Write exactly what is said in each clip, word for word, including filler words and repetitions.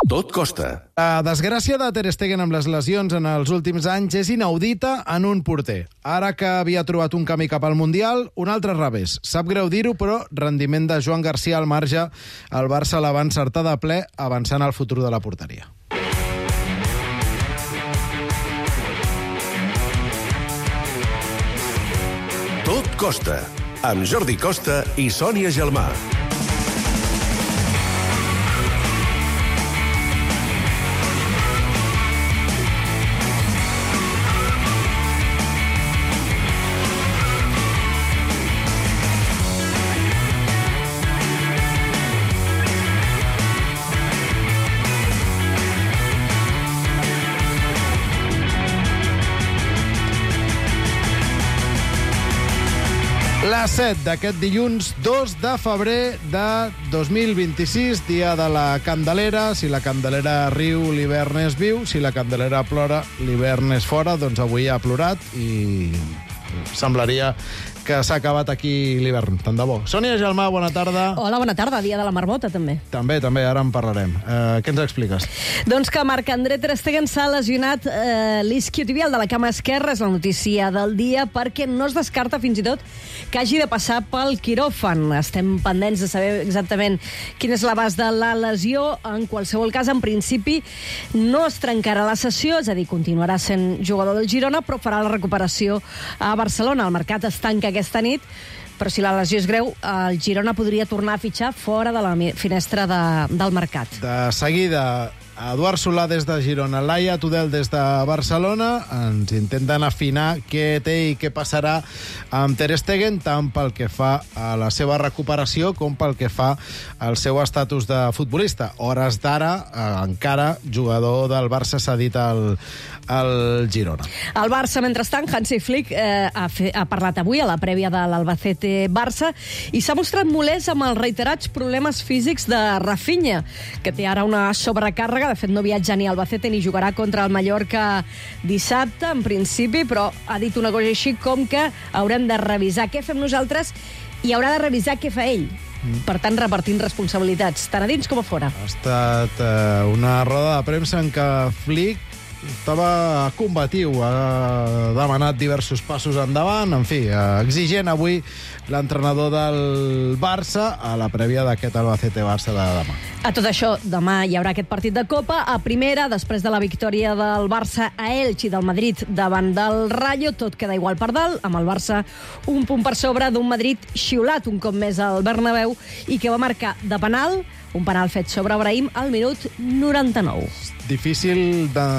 Tot costa. La desgràcia de Ter Stegen amb les lesions en els últims anys és inaudita en un porter. Ara que havia trobat un camí cap al Mundial, un altre revés. Sap greu dir-ho, però rendiment de Joan Garcia al marge, el Barça la va encertar de ple avançant al futur de la porteria. Tot costa, amb Jordi Costa i Sònia Gelmà. La set d'aquest dilluns dos de febrer de dos mil vint-i-sis, dia de la Candelera. Si la Candelera riu, l'hivern és viu. Si la Candelera plora, l'hivern és fora. Doncs avui ha plorat i semblaria que s'ha acabat aquí l'hivern. Tant de bo. Sònia Gelmà, bona tarda. Hola, bona tarda. Dia de la Marmota, també. També, també, ara en parlarem. Uh, què ens expliques? Doncs que Marc-André Ter Stegen s'ha lesionat eh, l'isquiotibial de la cama esquerra, és la notícia del dia, perquè no es descarta fins i tot que hagi de passar pel quiròfan. Estem pendents de saber exactament quin és l'abast de la lesió. En qualsevol cas, en principi, no es trencarà la sessió, és a dir, continuarà sent jugador del Girona, però farà la recuperació a Barcelona. El mercat es tanca aquesta nit, però si la lesió és greu, el Girona podria tornar a fitxar fora de la finestra de, del mercat. De seguida, Eduard Solà des de Girona, Laia Tudel des de Barcelona. Ens intenten afinar què té i què passarà amb Ter Stegen, tant pel que fa a la seva recuperació com pel que fa al seu estatus de futbolista. Hores d'ara, eh, encara jugador del Barça cedit al, al Girona. El Barça, mentrestant, Hansi Flick eh, ha, fe, ha parlat avui a la prèvia de l'Albacete-Barça i s'ha mostrat molest amb els reiterats problemes físics de Rafinha, que té ara una sobrecàrrega. De fet, no viatja ni al Albacete ni jugarà contra el Mallorca dissabte, en principi, però ha dit una cosa així com que haurem de revisar què fem nosaltres i haurà de revisar què fa ell. Mm. Per tant, repartint responsabilitats, tant a dins com a fora. Ha estat eh, una roda de premsa en què Flick estava combatiu, ha demanat diversos passos endavant, en fi, exigent avui l'entrenador del Barça a la prèvia d'aquest Albacete-Barça de demà. A tot això, demà hi haurà aquest partit de Copa. A primera, després de la victòria del Barça a Elx i del Madrid davant del Rayo, tot queda igual per dalt, amb el Barça un punt per sobre d'un Madrid xiulat un cop més al Bernabéu i que va marcar de penal, un penal fet sobre Brahim al minut noranta-nou. Difícil de,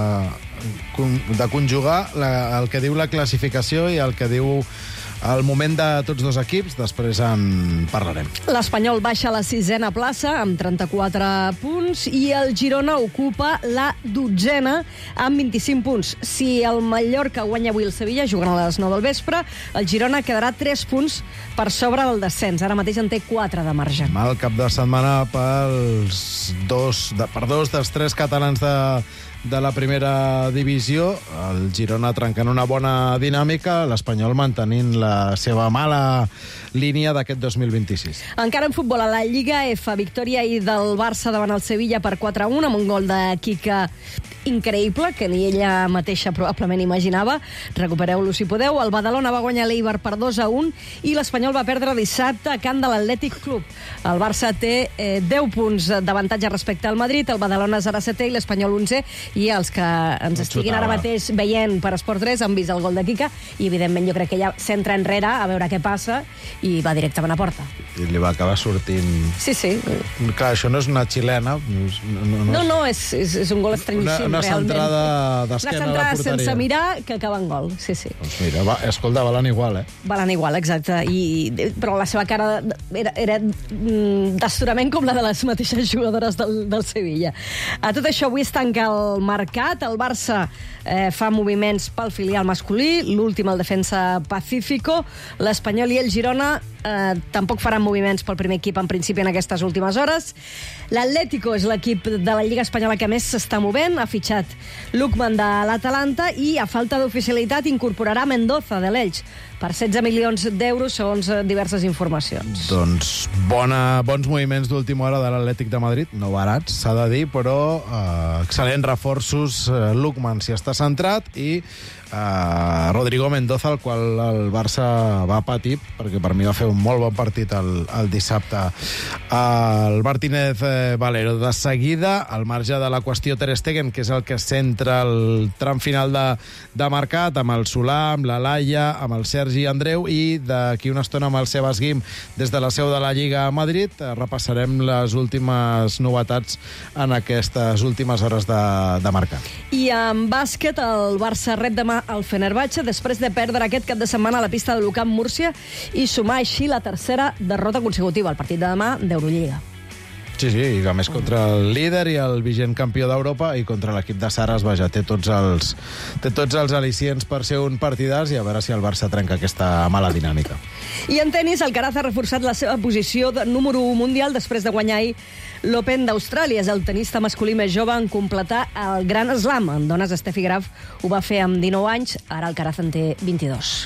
de conjugar la, el que diu la classificació i el que diu el moment de tots dos equips. Després en parlarem. L'Espanyol baixa a la sisena plaça amb trenta-quatre punts i el Girona ocupa la dotzena amb vint-i-cinc punts. Si el Mallorca guanya avui el Sevilla, jugant a les nou del vespre, el Girona quedarà tres punts per sobre del descens. Ara mateix en té quatre de marge. Mal cap de setmana pels dos, de, per dos dels tres catalans de de la primera divisió, el Girona trencant una bona dinàmica, l'Espanyol mantenint la seva mala línia d'aquest dos mil vint-i-sis. Encara en futbol, a la Lliga F, victòria ahir del Barça davant el Sevilla per quatre a un, amb un gol de Kika increïble, que ni ella mateixa probablement imaginava. Recupereu-lo si podeu. El Badalona va guanyar l'Eibar per dos a un i l'Espanyol va perdre dissabte a camp de l'Atlètic Club. El Barça té eh, deu punts d'avantatge respecte al Madrid, el Badalona zero a setè i l'Espanyol onze, i els que ens estiguin ara mateix veient per Esport tres han vist el gol de Kika i evidentment jo crec que ja s'entra enrere a veure què passa i va directament a porta. I li va acabar sortint... Sí, sí. Clar, això no és una xilena. No, no, no, no és, és, és un gol estranyíssim, una, una realment. Centrada d'esquena una centrada sense mirar que acaba en gol, sí, sí. Doncs mira, va, escolta, valen igual, eh? Valen igual, exacte. I, però la seva cara era, era d'astorament com la de les mateixes jugadores del, del Sevilla. A tot això, avui es tanca el mercat. El Barça eh, fa moviments pel filial masculí, l'últim el defensa Pacífico. L'Espanyol i el Girona eh, tampoc faran moviments pel primer equip en principi en aquestes últimes hores. L'Atlético és l'equip de la Lliga Espanyola que més s'està movent, ha fitxat Lookman de l'Atalanta i, a falta d'oficialitat, incorporarà Mendoza de l'Elx per setze milions d'euros, segons diverses informacions. Doncs bona, bons moviments d'última hora de l'Atlètic de Madrid, no barats, s'ha de dir, però eh, excel·lents reforços. Eh, Lookman s'hi està centrat i eh, Rodrigo Mendoza, el qual el Barça va patir, perquè per mi va fer un molt bon partit el, el dissabte. El Martínez eh, Valero, de seguida, al marge de la qüestió Ter Stegen, que és el que centra el tram final de, de mercat, amb el Solà, amb la Laia, amb el Sergi Andreu, i d'aquí una estona amb el Sebas Guim des de la seu de la Lliga a Madrid. Repassarem les últimes novetats en aquestes últimes hores de, de mercat. I en bàsquet, el Barça rep demà el Fenerbahçe després de perdre aquest cap de setmana a la pista de l'U Camp Múrcia i sumar així la tercera derrota consecutiva, el partit de demà d'Eurolliga. Sí, sí, i a més contra el líder i el vigent campió d'Europa i contra l'equip de Saras, vaja, té tots els, té tots els al·licients per ser un partidàs, i a veure si el Barça trenca aquesta mala dinàmica. I en tenis, Alcaraz ha reforçat la seva posició de número u mundial després de guanyar ahir l'Open d'Austràlia. És el tenista masculí més jove en completar el Gran Slam. En dones, Steffi Graf ho va fer amb dinou anys, ara Alcaraz en té vint-i-dos.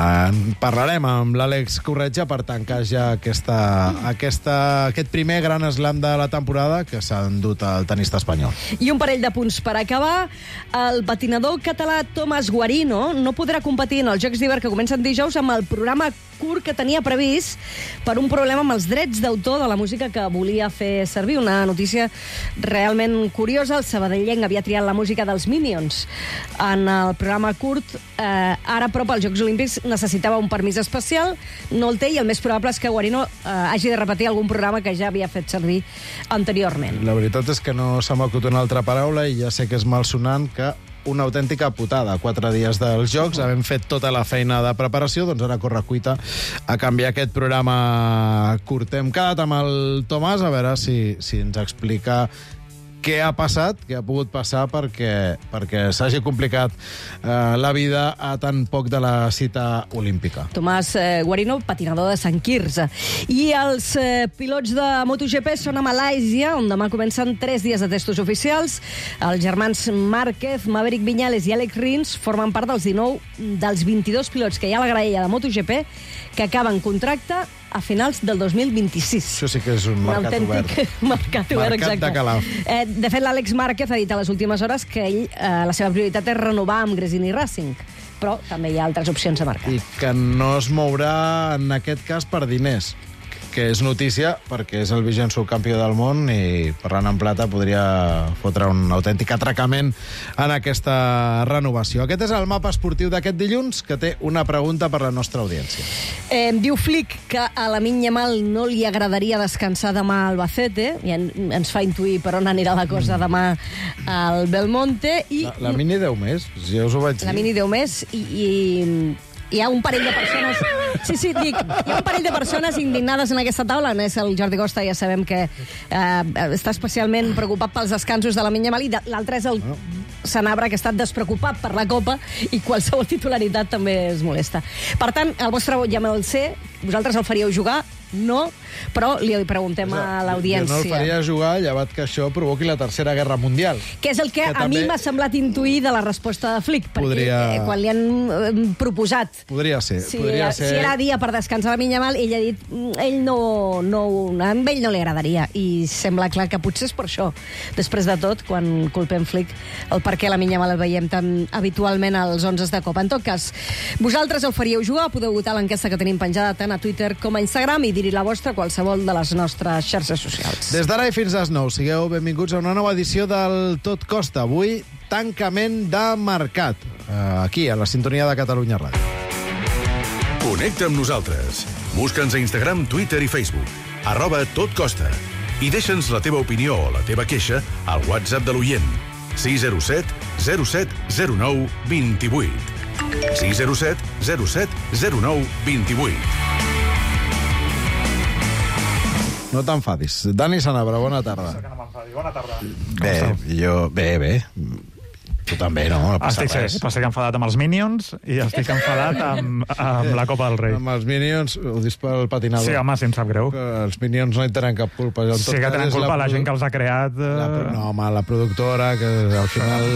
En parlarem amb l'Àlex Corretja per tancar ja aquesta, aquesta, aquest primer Gran Slam de la temporada que s'ha endut al tenista espanyol. I un parell de punts per acabar. El patinador català Tomàs Guarino no podrà competir en els Jocs d'Hivern que comencen dijous amb el programa curt que tenia previst per un problema amb els drets d'autor de la música que volia fer servir. Una notícia realment curiosa. El sabadellenc havia triat la música dels Minions en el programa curt. Eh, ara, però, pels Jocs Olímpics necessitava un permís especial, no el té, i el més probable és que Guarino eh, hagi de repetir algun programa que ja havia fet servir anteriorment. La veritat és que no se m'acut una altra paraula, i ja sé que és malsonant, que una autèntica putada. Quatre dies dels Jocs, havent fet tota la feina de preparació, doncs ara corre cuita a canviar aquest programa curt. Hem quedat amb el Tomàs a veure si, si ens explica què ha passat, què ha pogut passar perquè, perquè s'hagi complicat eh, la vida a tan poc de la cita olímpica. Tomàs eh, Guarino, patinador de Sant Quirze. I els eh, pilots de MotoGP són a Malàisia, on demà comencen tres dies de testos oficials. Els germans Márquez, Maverick Viñales i Alex Rins formen part dels dinou dels vint-i-dos pilots que hi ha a la graella de MotoGP que acaben contracte a finals del dos mil vint-i-sis. Això sí que és un mercat un obert. Mercat obert, mercat exacte. de calaf. Eh, de fet, l'Àlex Márquez ha dit a les últimes hores que ell, eh, la seva prioritat és renovar amb Gresini Racing, però també hi ha altres opcions de mercat. I que no es mourà, en aquest cas, per diners, que és notícia perquè és el vigent subcampió del món i parlant en plata podria fotre un autèntic atracament en aquesta renovació. Aquest és el mapa esportiu d'aquest dilluns, que té una pregunta per la nostra audiència. Eh, diu Flick que a Lamine Yamal no li agradaria descansar demà al Albacete, i en, ens fa intuir per on anirà la cosa demà al Belmonte. I La, la Mini deu més, ja us ho vaig dir. La Mini deu més i, i hi ha un parell de persones... Sí, sí, dic, hi ha un parell de persones indignades en aquesta taula. No és el Jordi Costa, ja sabem que eh, està especialment preocupat pels descansos de Lamine Yamal, i l'altre és el Sanabra, que ha estat despreocupat per la Copa, i qualsevol titularitat també es molesta. Per tant, el vostre vot ja me'l sé. Vosaltres el faríeu jugar? No, però li preguntem a l'audiència. Jo no el faria jugar, llevat que això provoqui la Tercera Guerra Mundial. Que és el que, que a també... mi m'ha semblat intuir de la resposta de Flick, perquè podria... eh, quan li han eh, proposat... Podria ser, si, podria ser... Si era dia per descansar la Yamal, ell ha dit ell no, no, a ell no li agradaria, i sembla clar que potser és per això. Després de tot, quan culpem Flick, el per què la Yamal el veiem tan habitualment als onzes de Copa. En tot cas, vosaltres el faríeu jugar, podeu votar l'enquesta que tenim penjada tant a Twitter com a Instagram, i dir-hi la vostra a qualsevol de les nostres xarxes socials. Des d'ara i fins a les nou, sigueu benvinguts a una nova edició del Tot Costa. Avui, tancament de mercat, aquí, a la sintonia de Catalunya Ràdio. Connecta amb nosaltres. Busca'ns a Instagram, Twitter i Facebook. Arroba Tot Costa. I deixa'ns la teva opinió o la teva queixa al WhatsApp de l'oient. sis zero set zero set zero nou dos vuit. sis zero set zero set zero nou dos vuit. No t'enfadis. Dani Sanabra, bona tarda. Que no m'enfadi. Bona tarda. Bé, jo... Bé, bé. Tu també, no? No passa estic, res. sí, estic enfadat amb els Minions i estic enfadat amb, amb la Copa del Rei. Amb els Minions, ho dius pel patinador. Sí, home, sí, em sap greu. Que els Minions no hi tenen cap culpa. En tot Sí que cas, tenen és culpa la, produ- gent que els ha creat. Eh... La, pro- no, home, la productora, que al final...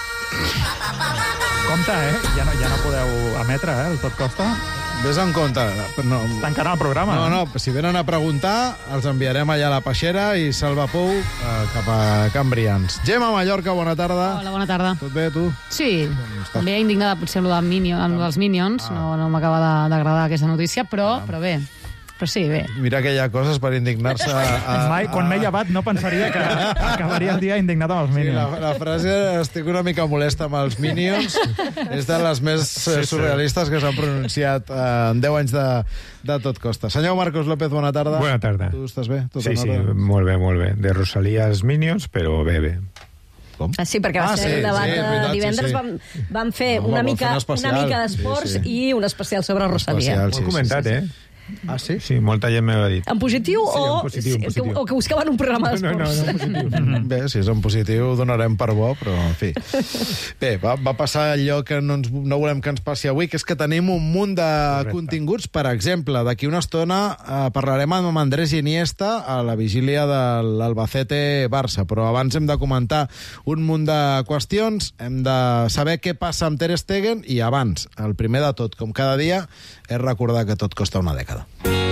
Compte, eh? Ja no, ja no podeu emetre, eh? El Tot Costa. Ves en compte. No, Tancant el programa. no, eh? no, si venen a preguntar, els enviarem allà a la Peixera i Salva Pou eh, cap a Can Brians. Gemma Mallorca, bona tarda. Hola, bona tarda. Tot bé, tu? Sí, també indignada potser amb, lo del Minion, amb lo dels Minions, Ah. no, no m'acaba de- d'agradar aquesta notícia, però, però bé, però sí, bé. Mira que hi ha coses per indignar-se. A, a, Mai, quan m'he llevat no pensaria que acabaria el dia indignat amb els Sí, Minions. la, la frase estic una mica molesta amb els Minions és de les més sí, sí. surrealistes que s'han pronunciat eh, en deu anys de, de tot costa. Senyor Marcos López, bona tarda. Bona tarda. Tu estàs bé? Tot Sí, en sí, ordre? molt bé, molt bé. De Rosalía als Minions, però bé, bé. Ah, sí, perquè va Ah, ser sí, el debat sí, és de veritat, divendres. sí, sí. Vam, vam fer No, una, vam mica, fer un especial. una mica d'esports Sí, sí. i un especial sobre Rosalia. Especial, Molt sí, comentat, sí, sí. eh? Ah, sí? Sí, molta gent me l'ha dit. En positiu, Sí, o, en positiu, en positiu. Que, o que buscaven un programa No, no, d'esports? no, en positiu. Bé, si és en positiu ho donarem per bo, però en fi. Bé, va, va passar allò que no, ens, no volem que ens passi avui, que és que tenim un munt de Correcte. continguts. Per exemple, d'aquí una estona eh, parlarem amb Andrés Iniesta a la vigília de l'Albacete-Barça, però abans hem de comentar un munt de qüestions, hem de saber què passa amb Ter Stegen i abans, el primer de tot, com cada dia, és recordar que tot costa una dècada.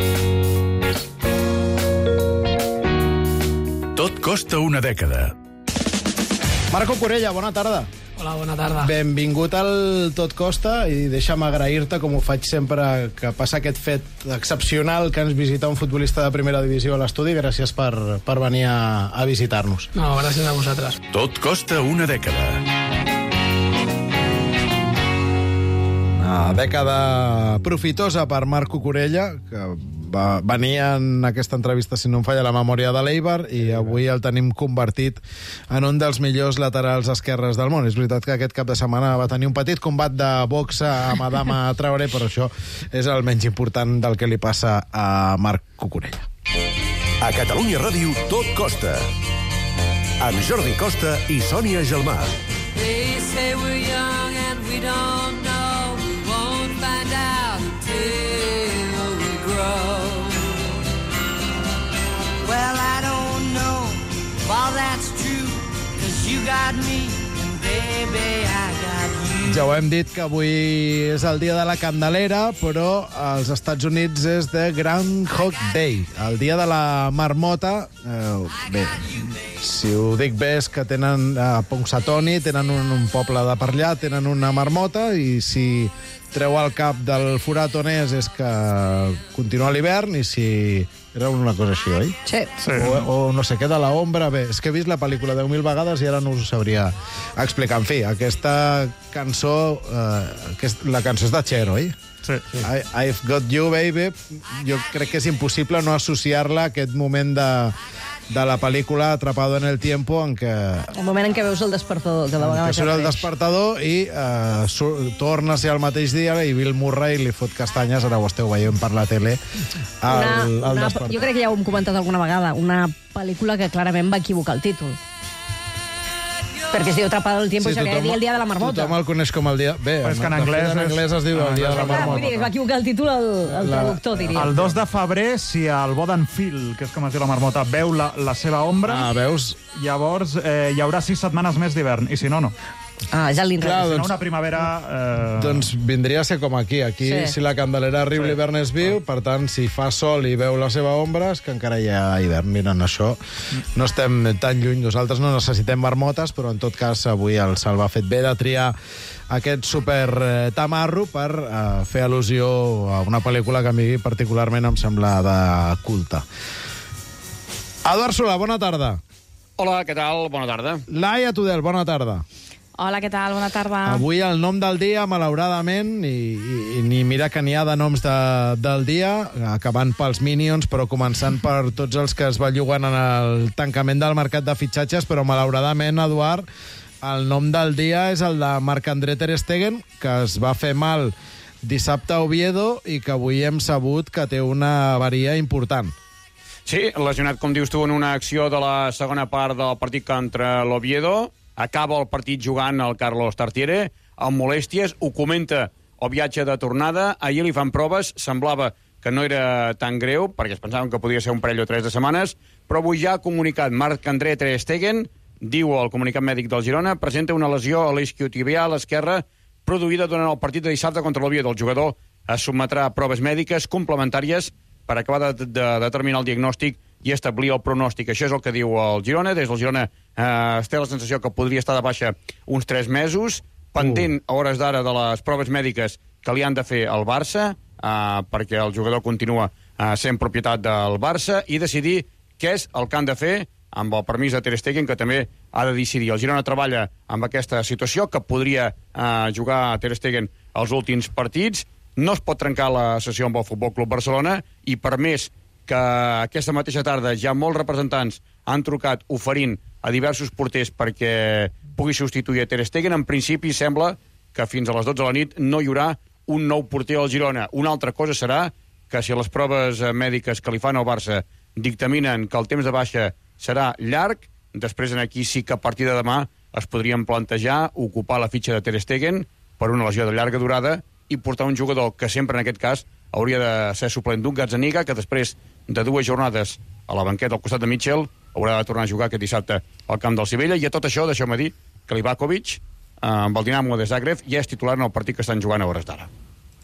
Tot costa una dècada. Marco Corella, bona tarda. Hola, bona tarda. Benvingut al Tot Costa i deixa'm agrair-te, com ho faig sempre que passa aquest fet excepcional que ens visita un futbolista de primera divisió a l'estudi. Gràcies per, per venir a, a visitar-nos. No, gràcies a vosaltres. Tot costa una dècada. Una dècada profitosa per Marco Corella, que va venir en aquesta entrevista, si no em falla la memòria, de l'Eibar, i avui el tenim convertit en un dels millors laterals esquerres del món. És veritat que aquest cap de setmana va tenir un petit combat de boxa amb Adama Traoré, però això és el menys important del que li passa a Marco Corella. A Catalunya Ràdio, Tot costa. Amb Jordi Costa i Sònia Gelmà. They say we're young and we don't know. We won't find out until we grow. Well, I don't know if all that's true, 'cause you got me, and baby, I got you. Ja ho hem dit, que avui és el dia de la Candelera, però als Estats Units és de Groundhog Day, el dia de la marmota. Eh, bé, si ho dic bé és que tenen a Punxsutawney, tenen un, un poble de per allà, tenen una marmota, i si treu el cap del forat on és, és que continua l'hivern, i si... Era una cosa així, oi? Sí. Sí. O, o no sé, queda la ombra. Bé, és que he vist la pel·lícula deu mil vegades i ara no us ho sabria explicar. En fi, aquesta cançó, eh, aquest, la cançó és de Cher, oi? Sí. I, I've Got You, Baby. Jo crec que és impossible no associar-la a aquest moment de, de la pel·lícula Atrapado en el Tiempo, en què, El moment en què veus el despertador, que de en vegades què surt el apareix. despertador i eh, sur, torna a ser el mateix dia i Bill Murray li fot castanyes, ara ho esteu veient per la tele, al, Una, al una, despertador. jo crec que ja ho hem comentat alguna vegada, una pel·lícula que clarament va equivocar el títol. Perquè es diu Atrapado en el Tiempo, sí, això que dir el dia de la marmota. Tothom el coneix com el dia... Bé, Però és que en de fet, anglès en és- anglès es diu el en dia de la anglès Ah, vull dir, es va marmota. equivocar el títol el, el La- traductor, diria. El dos de febrer, si el Bodenfield, que és com es diu la marmota, veu la, la seva ombra, Ah, veus? llavors eh, hi haurà sis setmanes més d'hivern, i si no, no. Ah, ja Clar, l'inrevés. Si no, doncs- una primavera... Eh... Doncs vindria a ser com aquí. Aquí, Sí. si la Candelera arriba, Sí. l'hivern és viu, per tant, si fa sol i veu la seva ombra, és que encara hi ha hivern. Miren, això no estem tan lluny. Nosaltres no necessitem marmotes, però en tot cas avui el Salva ha fet bé de triar aquest super eh, tamarro per eh, fer al·lusió a una pel·lícula que a mi particularment em sembla de culte. Eduard Solà, bona tarda. Hola, què tal? Bona tarda. Laia Tudel, bona tarda. Hola, què tal? Bona tarda. Avui el nom del dia, malauradament, i, i, i ni mira que n'hi ha de noms de, del dia, acabant pels Minions, però començant per tots els que es belluguen en el tancament del mercat de fitxatges, però malauradament, Eduard, el nom del dia és el de Marc-André Ter Stegen, que es va fer mal dissabte a Oviedo i que avui hem sabut que té una avaria important. Sí, lesionat, com dius tu, en una acció de la segona part del partit contra l'Oviedo. acaba el partit jugant el Carlos Tartiere, amb molèsties, ho comenta el viatge de tornada, ahir li fan proves, semblava que no era tan greu, perquè es pensaven que podia ser un parell o tres de setmanes, però avui ja ha comunicat Marc-André Ter Stegen, diu el comunicat mèdic del Girona, presenta una lesió a l'isquiotibial a l'esquerra produïda durant el partit de dissabte contra l'Oviedo. El jugador es sotmetrà a proves mèdiques complementàries per acabar de, de determinar el diagnòstic i establir el pronòstic. Això és el que diu el Girona. Des del Girona eh, es té la sensació que podria estar de baixa uns tres mesos, pendent a hores d'ara de les proves mèdiques que li han de fer al Barça, eh, perquè el jugador continua eh, sent propietat del Barça, i decidir què és el que han de fer amb el permís de Ter Stegen, que també ha de decidir. El Girona treballa amb aquesta situació, que podria eh, jugar Ter Stegen els últims partits. No es pot trencar la sessió amb el Futbol Club Barcelona, i per més que aquesta mateixa tarda ja molts representants han trucat oferint a diversos porters perquè pugui substituir a Ter Stegen, en principi sembla que fins a les dotze de la nit no hi haurà un nou porter al Girona. Una altra cosa serà que si les proves mèdiques que li fan al Barça dictaminen que el temps de baixa serà llarg, després aquí sí que a partir de demà es podrien plantejar ocupar la fitxa de Ter Stegen per una lesió de llarga durada i portar un jugador que sempre en aquest cas hauria de ser suplent d'un Gazzaniga, que després de dues jornades a la banqueta al costat de Mitchell haurà de tornar a jugar aquest dissabte al camp del Sevilla. I a tot això, deixeu-me dir que Livakovic, eh, amb el Dinamo de Zagreb, ja és titular en el partit que estan jugant a hores d'ara.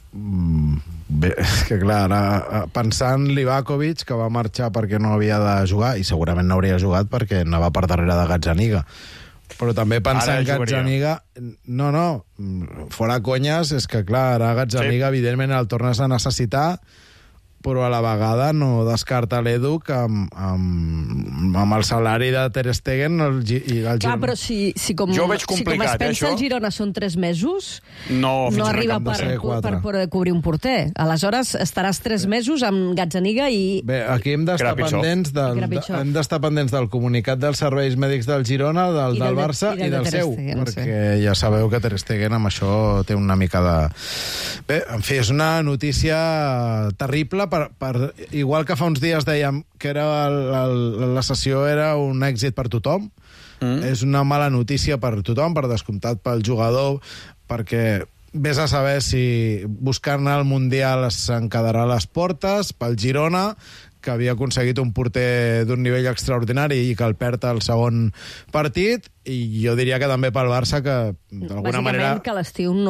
Mm, bé, és que clar, ara, pensant Livakovic, que va marxar perquè no havia de jugar, i segurament no hauria jugat perquè anava per darrere de Gazzaniga, però també pensant que Gazzaniga... No, no, fora conyes, és que clar, ara Gazzaniga sí, evidentment el tornes a necessitar, però a la vegada no descarta l'Edu que amb, amb, amb el salari de Ter Stegen el, i el Clar, però si, si, com, jo veig si com es pensa eh, el Girona són tres mesos, no, no arriba per, per, per cobrir un porter. Aleshores estaràs tres mesos amb Gazzaniga i... Bé, aquí hem d'estar pendents del, de, hem d'estar pendents del comunicat dels serveis mèdics del Girona, del, del, del Barça i, del, i del, del seu, Stegen, perquè sí, ja sabeu que Ter Stegen amb això té una mica de... Bé, en fi, és una notícia terrible. Per, per, igual que fa uns dies dèiem que era el, el, la sessió era un èxit per tothom, mm. és una mala notícia per tothom, per descomptat pel jugador, perquè vés a saber si buscar-ne el Mundial s'encadarà a les portes, pel Girona, que havia aconseguit un porter d'un nivell extraordinari i que el perd al segon partit, i jo diria que també pel Barça, que d'alguna manera... Bàsicament que l'estiu no...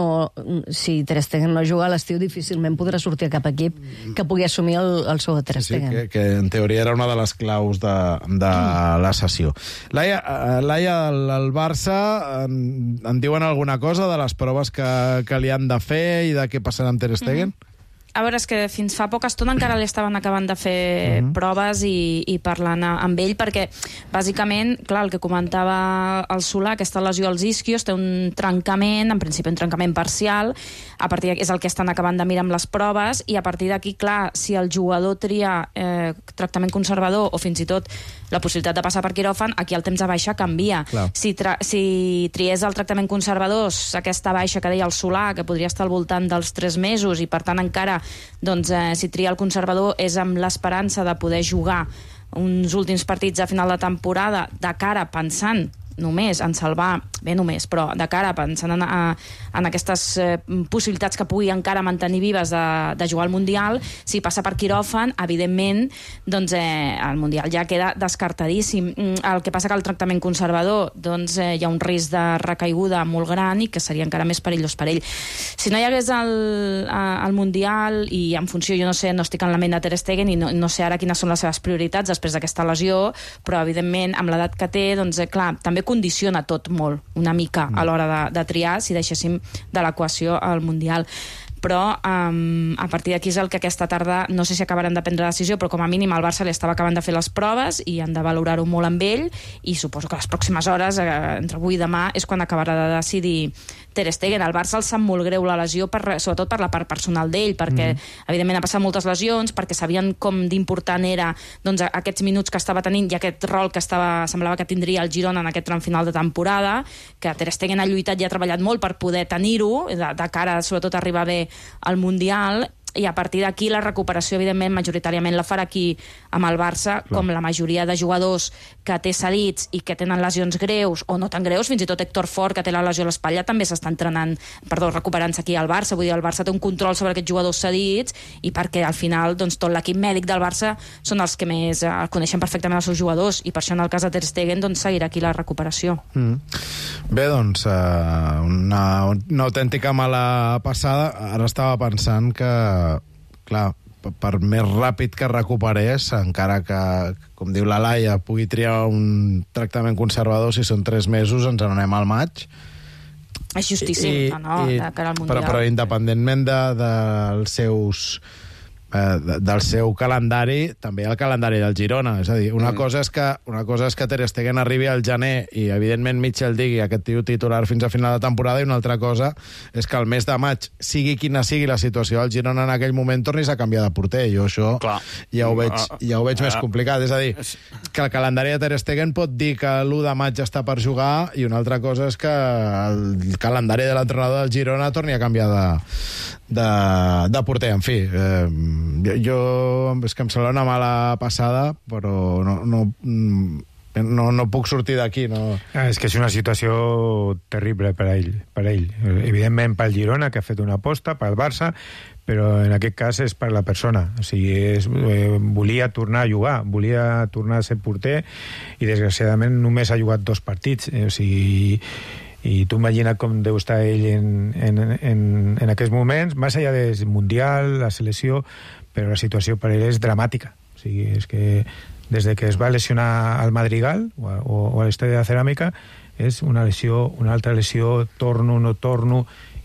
Si Ter Stegen no juga a l'estiu, difícilment podrà sortir a cap equip que pugui assumir el, el sou de Ter Stegen. Sí, que, que en teoria era una de les claus de, de la sessió. Laia, Laia el, el Barça, en, en diuen alguna cosa de les proves que, que li han de fer i de què passarà amb Ter Stegen? Mm-hmm. A veure, és que fins fa poca estona encara li estaven acabant de fer mm-hmm. proves i, i parlant amb ell, perquè bàsicament, clar, el que comentava el Solà, aquesta lesió als isquios, té un trencament, en principi un trencament parcial, a partir d'aquí és el que estan acabant de mirar amb les proves, i a partir d'aquí, clar, si el jugador tria eh, tractament conservador o fins i tot la possibilitat de passar per quiròfan, aquí el temps de baixa canvia. Si, tra si triés el tractament conservador, aquesta baixa que deia el Solà, que podria estar al voltant dels tres mesos, i per tant encara doncs, eh, si tria el conservador és amb l'esperança de poder jugar uns últims partits a final de temporada de cara pensant només en salvar, bé només, però de cara pensant en, a, en aquestes eh, possibilitats que pugui encara mantenir vives de, de jugar al Mundial. Si passa per quiròfan, evidentment, doncs eh, el Mundial ja queda descartadíssim. El que passa que el tractament conservador, doncs eh, hi ha un risc de recaiguda molt gran i que seria encara més perillós per ell. Si no hi hagués el, el Mundial, i en funció, jo no sé, no estic en la ment de Ter Stegen i no, no sé ara quines són les seves prioritats després d'aquesta lesió, però evidentment amb l'edat que té, doncs eh, clar, també condiciona tot molt, una mica, a l'hora de, de triar, si deixéssim de l'equació al Mundial. Però um, a partir d'aquí és el que aquesta tarda, no sé si acabaran de prendre decisió, però com a mínim al Barça li estava acabant de fer les proves i han de valorar-ho molt amb ell, i suposo que les pròximes hores, eh, entre avui i demà, és quan acabarà de decidir Ter Stegen. Al Barça el sap molt greu la lesió, per, sobretot per la part personal d'ell, perquè mm. evidentment ha passat moltes lesions, perquè sabien com d'important era doncs, aquests minuts que estava tenint i aquest rol que estava, semblava que tindria el Girona en aquest tram final de temporada, que Ter Stegen ha lluitat i ha treballat molt per poder tenir-ho, de, de cara sobretot a arribar bé al Mundial, i a partir d'aquí la recuperació, evidentment, majoritàriament la farà aquí amb el Barça, clar, com la majoria de jugadors que té cedits i que tenen lesions greus, o no tan greus, fins i tot Héctor Fort, que té la lesió a l'espatlla, també s'està entrenant, perdó, recuperant-se aquí al Barça. Vull dir, el Barça té un control sobre aquests jugadors cedits i perquè al final doncs, tot l'equip mèdic del Barça són els que més eh, coneixen perfectament els seus jugadors i per això en el cas de Ter Stegen doncs, seguirà aquí la recuperació. Mm. Bé, doncs, uh, una, una autèntica mala passada. Ara estava pensant que, clar, per més ràpid que recuperés, encara que, com diu la Laia, pugui triar un tractament conservador, si són tres mesos, ens n'anem al maig. És justíssim, I, no, no, i, de cara al Mundial. Però, però independentment de, dels seus... Eh, del seu calendari, també el calendari del Girona, és a dir, una, mm. cosa és que, una cosa és que Ter Stegen arribi al gener i evidentment Mitchell digui aquest tio titular fins a final de temporada, i una altra cosa és que el mes de maig, sigui quina sigui la situació del Girona en aquell moment, tornis a canviar de porter. Jo això Clar. ja ho veig, ja ho veig uh, més complicat, és a dir, que el calendari de Ter Stegen pot dir que l'u de maig està per jugar i una altra cosa és que el calendari de l'entrenador del Girona torni a canviar de, de, de porter. En fi, eh, Jo, jo, és que em sembla una mala passada, però no, no, no, no puc sortir d'aquí. No. Ah, és que és una situació terrible per a ell, per a ell. Evidentment pel Girona, que ha fet una aposta, pel Barça, però en aquest cas és per la persona. O sigui, és, eh, volia tornar a jugar, volia tornar a ser porter i desgraciadament només ha jugat dos partits. Eh, o sigui... I tu imagina com deu estar ell en, en, en, en aquests moments, més enllà del Mundial, la selecció, però la situació per ell és dramàtica. O sigui, és que des de que es va lesionar al Madrigal o, o, o a l'Estadi de Ceràmica, és una lesió, una altra lesió, torno, no torno,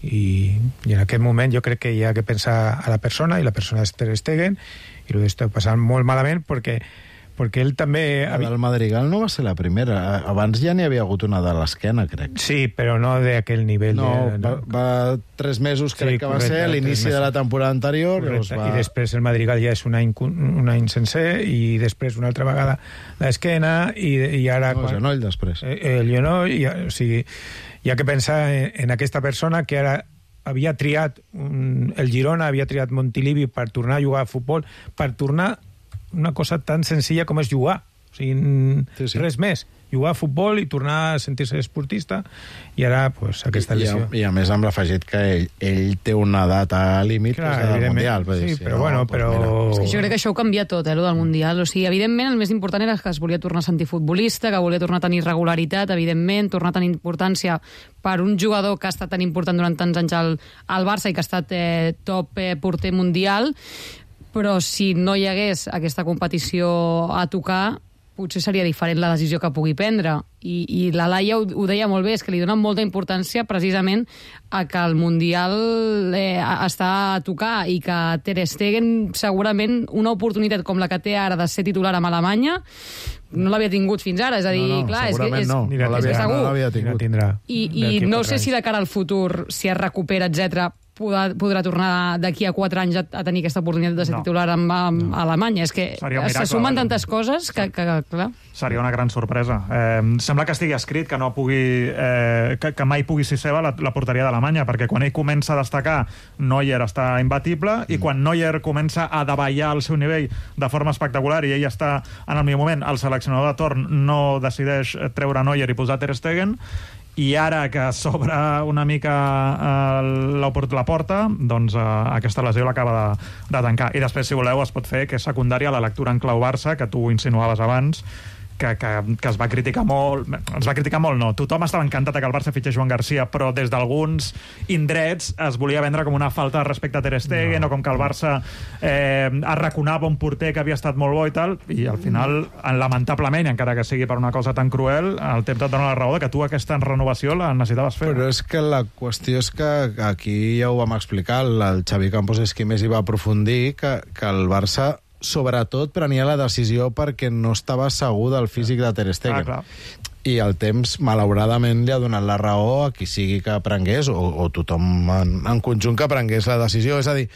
i, i en aquest moment jo crec que hi ha que pensar a la persona, i la persona és Ter Stegen, i ho està passant molt malament perquè perquè ell també... La del Madrigal no va ser la primera. Abans ja n'hi havia hagut una de l'esquena, crec. Sí, però no d'aquell nivell. No, de, no. Va, va tres mesos, crec sí, que correcte, va ser, l'inici de la temporada anterior. Doncs va... I després el Madrigal ja és un any, un any sencer, i després una altra vegada l'esquena, i, i ara... No, el genoll després. El genoll, i, o sigui, hi ha que pensar en, en aquesta persona que ara havia triat, un, el Girona havia triat Montilivi per tornar a jugar a futbol, per tornar una cosa tan senzilla com és jugar. O sigui, sí, sí. res més. Jugar a futbol i tornar a sentir-se esportista, i ara, pues, aquesta lesió. I, I a més amb l'afegit que ell, ell té una data límit, clar, que és el Mundial. Sí, dir, però no, bueno, pues però... És que jo crec que això ho canvia tot, eh, lo del Mundial. O sigui, evidentment, el més important era que es volia tornar a sentir futbolista, que volia tornar a tenir regularitat, evidentment, tornar a tenir importància per un jugador que ha estat tan important durant tants anys al, al Barça i que ha estat eh, top eh, porter mundial, però si no hi hagués aquesta competició a tocar, potser seria diferent la decisió que pugui prendre. I, i la Laia ho, ho deia molt bé, és que li dona molta importància precisament a que el Mundial eh, està a tocar, i que Ter Stegen segurament una oportunitat com la que té ara de ser titular amb Alemanya no l'havia tingut fins ara, és a dir, no, no, clar, és que és, no, és, no és segur. No tingut. Tindrà. I, i no sé si de cara al futur, si es recupera, etcètera, podrà, podrà tornar d'aquí a quatre anys a, a tenir aquesta oportunitat de ser no. titular amb, amb no. Alemanya. És que se sumen tantes coses que, que, que, clar... Seria una gran sorpresa. Eh, sembla que estigui escrit que no pugui, eh, que, que mai pugui ser seva la, la porteria d'Alemanya, perquè quan ell comença a destacar, Neuer està imbatible, mm. i quan Neuer comença a davallar el seu nivell de forma espectacular i ell està en el millor moment, el seleccionador de torn no decideix treure Neuer i posar Ter Stegen, i ara que s'obre una mica eh, la, la porta, doncs eh, aquesta lesió l'acaba de, de tancar. I després, si voleu, es pot fer, que és secundària, la lectura en clau Barça, que tu insinuaves abans, que, que, que es va criticar molt... Es va criticar molt, no. Tothom estava encantat que el Barça fitxés Joan Garcia, però des d'alguns indrets es volia vendre com una falta de respecte a Ter Stegen, no, o com que el Barça eh, arraconava un porter que havia estat molt bo i tal, i al final, lamentablement, encara que sigui per una cosa tan cruel, el temps et dona la raó de que tu aquesta renovació la necessitaves fer. Però és que la qüestió és que aquí ja ho vam explicar, el Xavi Campos és qui més hi va aprofundir, que, que el Barça sobretot prenia la decisió perquè no estava segur del físic de Ter Stegen. Ah, i el temps, malauradament, li ha donat la raó a qui sigui que prengués, o, o tothom en, en conjunt que prengués la decisió. És a dir,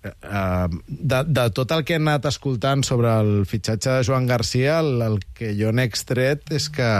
eh, de, de tot el que he anat escoltant sobre el fitxatge de Joan Garcia, el, el que jo n'he extret és que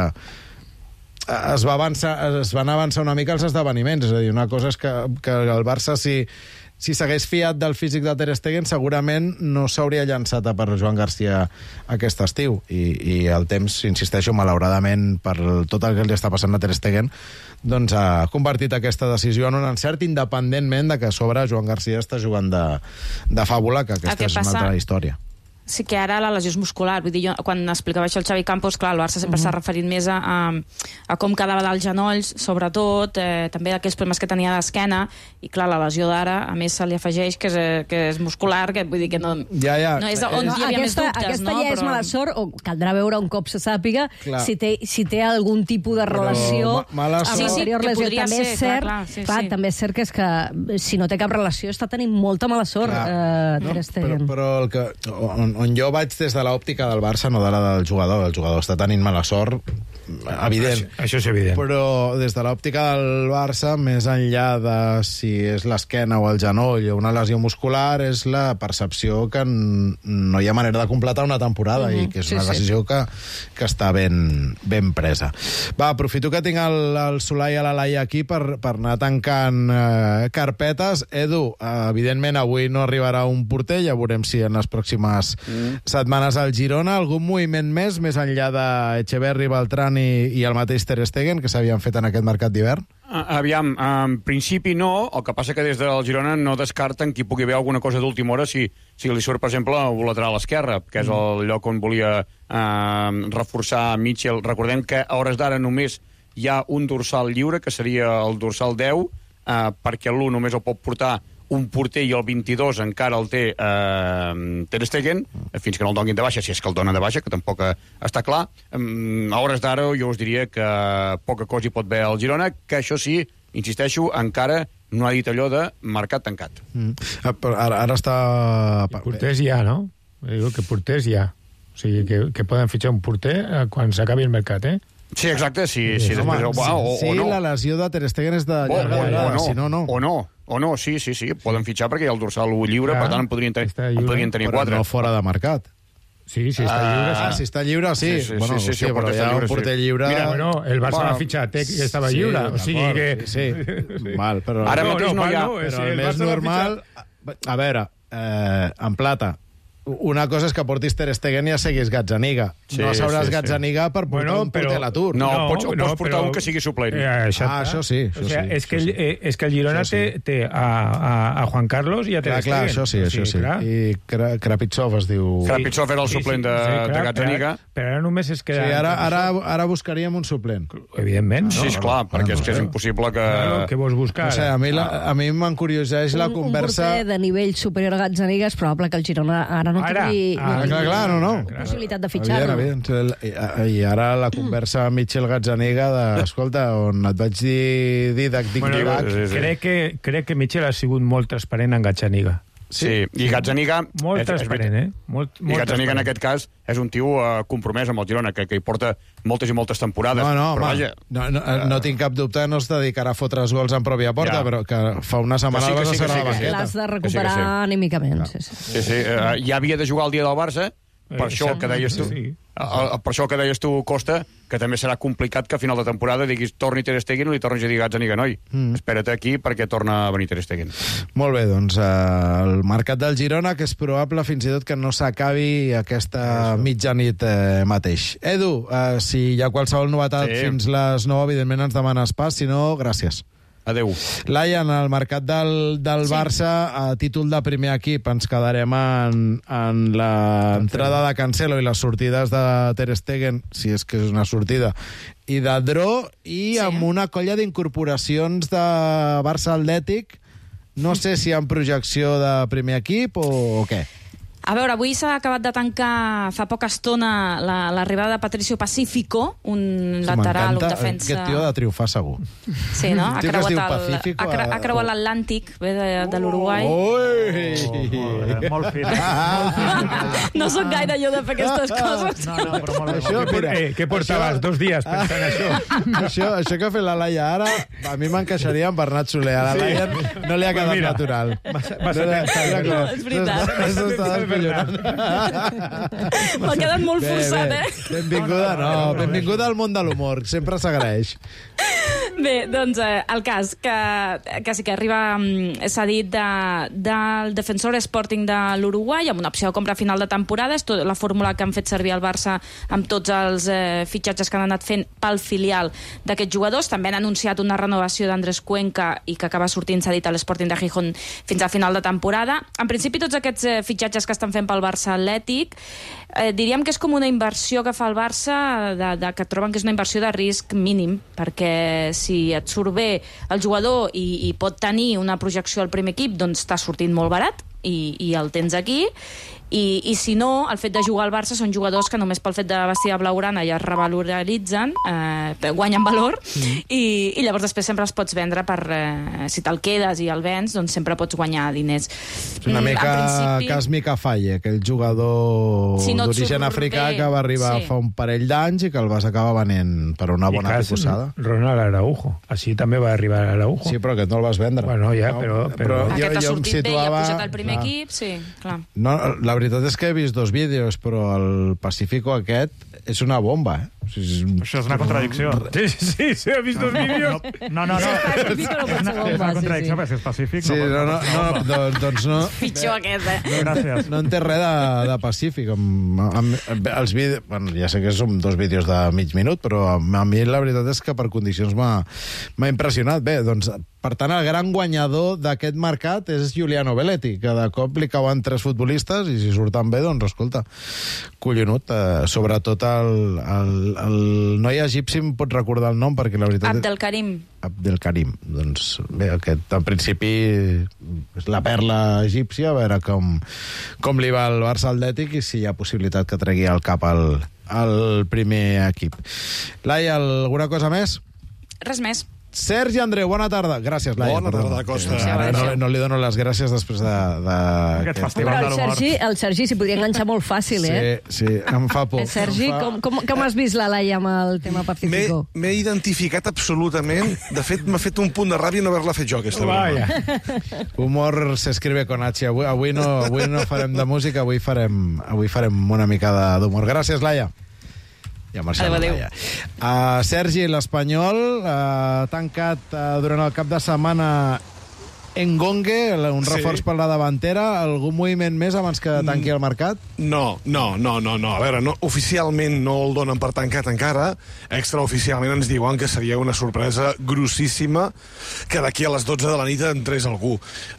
es, va avançar, es van avançar una mica els esdeveniments. És a dir, una cosa és que, que el Barça, si si s'hagués fiat del físic de Ter Stegen, segurament no s'hauria llançat a per Joan Garcia aquest estiu. I, i el temps, insisteixo, malauradament, per tot el que li està passant a Ter Stegen, doncs ha convertit aquesta decisió en un encert, independentment de que a sobre Joan Garcia està jugant de, de fàbula, que aquesta és una altra història. Sí que ara la lesió és muscular. Vull dir, jo, quan explicava això el Xavi Campos, clar, el Barça sempre s'ha referit més a, a, a com quedava dels genolls, sobretot, eh, també aquells problemes que tenia d'esquena, i clar, la lesió d'ara, a més se li afegeix que és, que és muscular, que vull dir que no, ja, ja. no és on no, hi havia aquesta, més dubtes, aquesta no? ja és Però... mala sort, o caldrà veure un cop se sàpiga si té, si té algun tipus de relació ma mala amb sort... Sí, sí, l'anterior que lesió. podria També ser, és cert, clar, clar, sí, clar, sí. també és cert que és que si no té cap relació està tenint molta mala sort, eh, no, Ter Stegen. però, però el que, on, on jo vaig des de l'òptica del Barça, no de la del jugador. El jugador està tenint mala sort, evident. Això, això és evident. Però des de l'òptica del Barça, més enllà de si és l'esquena o el genoll o una lesió muscular, és la percepció que no hi ha manera de completar una temporada, uh-huh. i que és una sí, decisió sí. que, que està ben, ben presa. Va, aprofito que tinc el, el Solà i la Laia aquí per, per anar tancant eh, carpetes. Edu, eh, evidentment avui no arribarà un porter, ja veurem si en les pròximes mm. setmanes al Girona algun moviment més, més enllà d'Echeverri, Beltrán i, i el mateix Ter Stegen, que s'havien fet en aquest mercat d'hivern? Aviam, en principi no, el que passa que des del Girona no descarten que hi pugui haver alguna cosa d'última hora si, si li surt, per exemple, un lateral esquerre, que és el lloc on volia eh, reforçar Mitchell. Recordem que a hores d'ara només hi ha un dorsal lliure, que seria el dorsal deu, eh, perquè l'u només el pot portar un porter i el vint-i-dos encara el té eh, Ter Stegen, fins que no el donin de baixa, si és que el donen de baixa, que tampoc està clar. Um, a hores d'ara jo us diria que poca cosa hi pot haver al Girona, que això sí, insisteixo, encara no ha dit allò de mercat tancat. Mm. Ara, ara està... I porters hi ha, no? Digo que porters hi ha. O sigui, que, que poden fitxar un porter quan s'acabi el mercat, eh? Sí, exacte, si, si Home, després... si, O, o, si o no. la lesió de Ter Stegen és de O, llarga o, durada, o no, si no, no. O no, o no, sí, sí, sí, poden fitxar perquè hi ha el dorsal u lliure, Clar, per tant en podrien, ten en podrien tenir però quatre. no fora de mercat. Sí, sí, està lliure. Ah, sí. si està lliure, sí. Sí, sí, bueno, sí, sí, sí, sí, però el hi ha porter un porter lliure, sí. lliure... Mira, bueno, el Barça Bueno, l'ha fitxat, eh, i estava sí, lliure. O sigui que... Sí, sí. Val, però... Ara No, mateix no, no, hi ha... no, però sí, el, el més Barça l'ha normal... A veure, eh, en plata, una cosa és que portis Ter Stegen i ja seguis Gazzaniga. Sí, no sabràs sí, sí. Gazzaniga per portar Bueno, un porter però- a l'atur. No, No, pots, no, pots portar però- un que sigui suplent. Eh, això Ah, això sí, això o sigui, sí, és, que, això el- eh, és que el Girona Això sí. té, té a, a, a Juan Carlos i a Ter Clar, clar, Stegen. això sí, O això sí. clar. I Kra Krapitsov es diu... Kra- Krapitsov era el suplent de- de Gazzaniga. Però, però ara només es Sí, queda... ara, ara, ara buscaríem un suplent. Evidentment, no? Sí, esclar, no, perquè no, és que és no. impossible que... Claro, què vols buscar? No sé, a mi, la, a mi m'encurioseix la un, un conversa... porter de nivell superior a Gazzaniga és probable que el Girona ara no Ara, tingui, no ara, tingui clar, clar, no, no. possibilitat de Evident, fitxar-lo. evident. I, I ara la conversa amb Mitchell Gazzaniga de, escolta, on et vaig dir Didac, dic Bueno, Didac... sí, sí. crec, que, crec que Mitchell ha sigut molt transparent en Gazzaniga. Sí, i Gazzaniga... Molt és- és transparent, veritat. eh? Molt, I molt Gazzaniga, en transparent. aquest cas, és un tio uh, compromès amb el Girona, que, que hi porta moltes i moltes temporades. No, no, però home, vaja, no, no, no tinc cap dubte que no es dedicarà a fotre els gols en pròpia porta, Ja. però que fa una setmana Que sí, que el vas sí, que a sí, la que sí. banqueta. L'has de Que sí, recuperar que sí. anímicament. Sí, sí. sí, sí, uh, ja havia de jugar el dia del Barça, per Eh, això el que exacte, deies tu, sí. uh, per això el que deies tu, Costa, que també serà complicat que a final de temporada diguis torni Ter Stegen i li tornis a dir Gazzaniga, noi. Mm. Espera't aquí perquè torna a venir Ter Stegen. Molt bé, doncs eh, el mercat del Girona, que és probable fins i tot que no s'acabi aquesta mitjanit eh, mateix. Edu, eh, si hi ha qualsevol novetat Sí. fins les nou, evidentment ens demanes pas, si no, gràcies. Adéu. Laia, en el mercat del, del sí. Barça, a títol de primer equip, ens quedarem en, en l'entrada de Cancelo i les sortides de Ter Stegen, si és que és una sortida, i de Dro, i sí. amb una colla d'incorporacions de Barça Atlètic. No sé si hi ha projecció de primer equip o, o què. A veure, avui s'ha acabat de tancar fa poca estona l'arribada la, de Patricio Pacífico, un lateral, un defensa... Aquest tio ha de triomfar segur. Sí, no? Ha Un tio que es diu creuat el- Pacífico, ha cre- ha creuat l'Atlàntic, ve de, de l'Uruguai. Ui! Oh, molt fit. No sóc gaire jo de fer aquestes coses. No, no, però molt Això, bé. mira, Eh, què portaves? això- Dos dies pensant això? això, això que ha fet la Laia ara, a mi m'encaixaria amb Bernat Soler. A la Sí. Laia no li ha quedat Mira, natural. vas- vas a No, pensar, mira, no, és veritat. S'està- s'està desmillorant. M'ha quedat molt Bé, forçat, bé. eh? Benvinguda, no, benvinguda al món de l'humor. Sempre s'agraeix. Bé, doncs eh, el cas que, que sí que arriba mm, s'ha dit de, del Defensor Sporting de l'Uruguai amb una opció de compra a final de temporada. És tot la fórmula que han fet servir al Barça amb tots els eh, fitxatges que han anat fent pel filial d'aquests jugadors. També han anunciat una renovació d'Andrés Cuenca i que acaba sortint cedit a l'Sporting de Gijón fins a final de temporada. En principi, tots aquests eh, fitxatges que estan fent pel Barça Atlètic eh, diríem que és com una inversió que fa el Barça de, de, que troben que és una inversió de risc mínim, perquè si et surt bé el jugador i, i pot tenir una projecció al primer equip, doncs t'ha sortit molt barat i, i el tens aquí. I, i si no, el fet de jugar al Barça són jugadors que només pel fet de vestir de blaugrana ja es revaloritzen, eh, guanyen valor, mm. i, i llavors després sempre els pots vendre per, eh, si te'l quedes i el vens, doncs sempre pots guanyar diners. És una mica mm, principi... cas Mika Faye, aquell jugador si no d'origen africà bé, que va arribar sí. fa un parell d'anys i que el vas acabar venent per una bona proposada. Ronald Araujo, així també va arribar Araujo. Sí, però aquest no el vas vendre. Bueno, ja, no, però... però... Aquest jo, ha jo sortit situava... bé i ha pujat al primer clar. equip, sí, clar. No, la La veritat és que he vist dos vídeos, però el Pacífico aquest és una bomba, eh? O sigui, Això és una contradicció. Sí, sí, sí, he vist dos vídeos. No, no, no. Sí, És una contradicció, perquè si és pacífic... Sí, no, no, no, doncs, doncs no... Pitjor aquest, eh? Gràcies. No en té res de, de pacífic. Amb, amb, els vídeos, bueno, ja sé que són dos vídeos de mig minut, però a mi la veritat és que per condicions m'ha impressionat. Bé, doncs, per tant, el gran guanyador d'aquest mercat és Giuliano Belletti, que de cop li cauen tres futbolistes i si surten bé, doncs, escolta, collonut. Eh, sobretot el, el, el noi egipci, em pot recordar el nom, perquè la veritat... Abdelkarim. Abdelkarim. Doncs bé, aquest, en principi, és la perla egípcia, a veure com, com li va al Barça Atlètic i si hi ha possibilitat que tregui el cap al, al primer equip. Laia, alguna cosa més? Res més. Sergi Andreu, bona tarda. Gràcies, Laia. Bona tarda, Costa. Ara no, no li dono les gràcies després de... de Aquest Però el Sergi, el Sergi s'hi podria enganxar molt fàcil, eh? Sí, sí, em fa por. Eh, Sergi, fa... com, com, com has vist la Laia amb el tema Pacífico? M'he identificat absolutament. De fet, m'ha fet un punt de ràbia no haver-la fet jo, aquesta broma. Humor s'escribe con H. Avui, avui, no, avui no farem de música, avui farem, avui farem una mica d'humor. Gràcies, Laia. Ja marxem, adéu, Laia. Uh, Sergi, l'Espanyol ha uh, tancat uh, durant el cap de setmana Engongue, un Sí. reforç per la davantera. Algun moviment més abans que tanqui el mercat? No, no, no, no, no. A veure, no, oficialment no el donen per tancat encara. Extraoficialment ens diuen que seria una sorpresa grossíssima que d'aquí a les dotze de la nit entrés algú.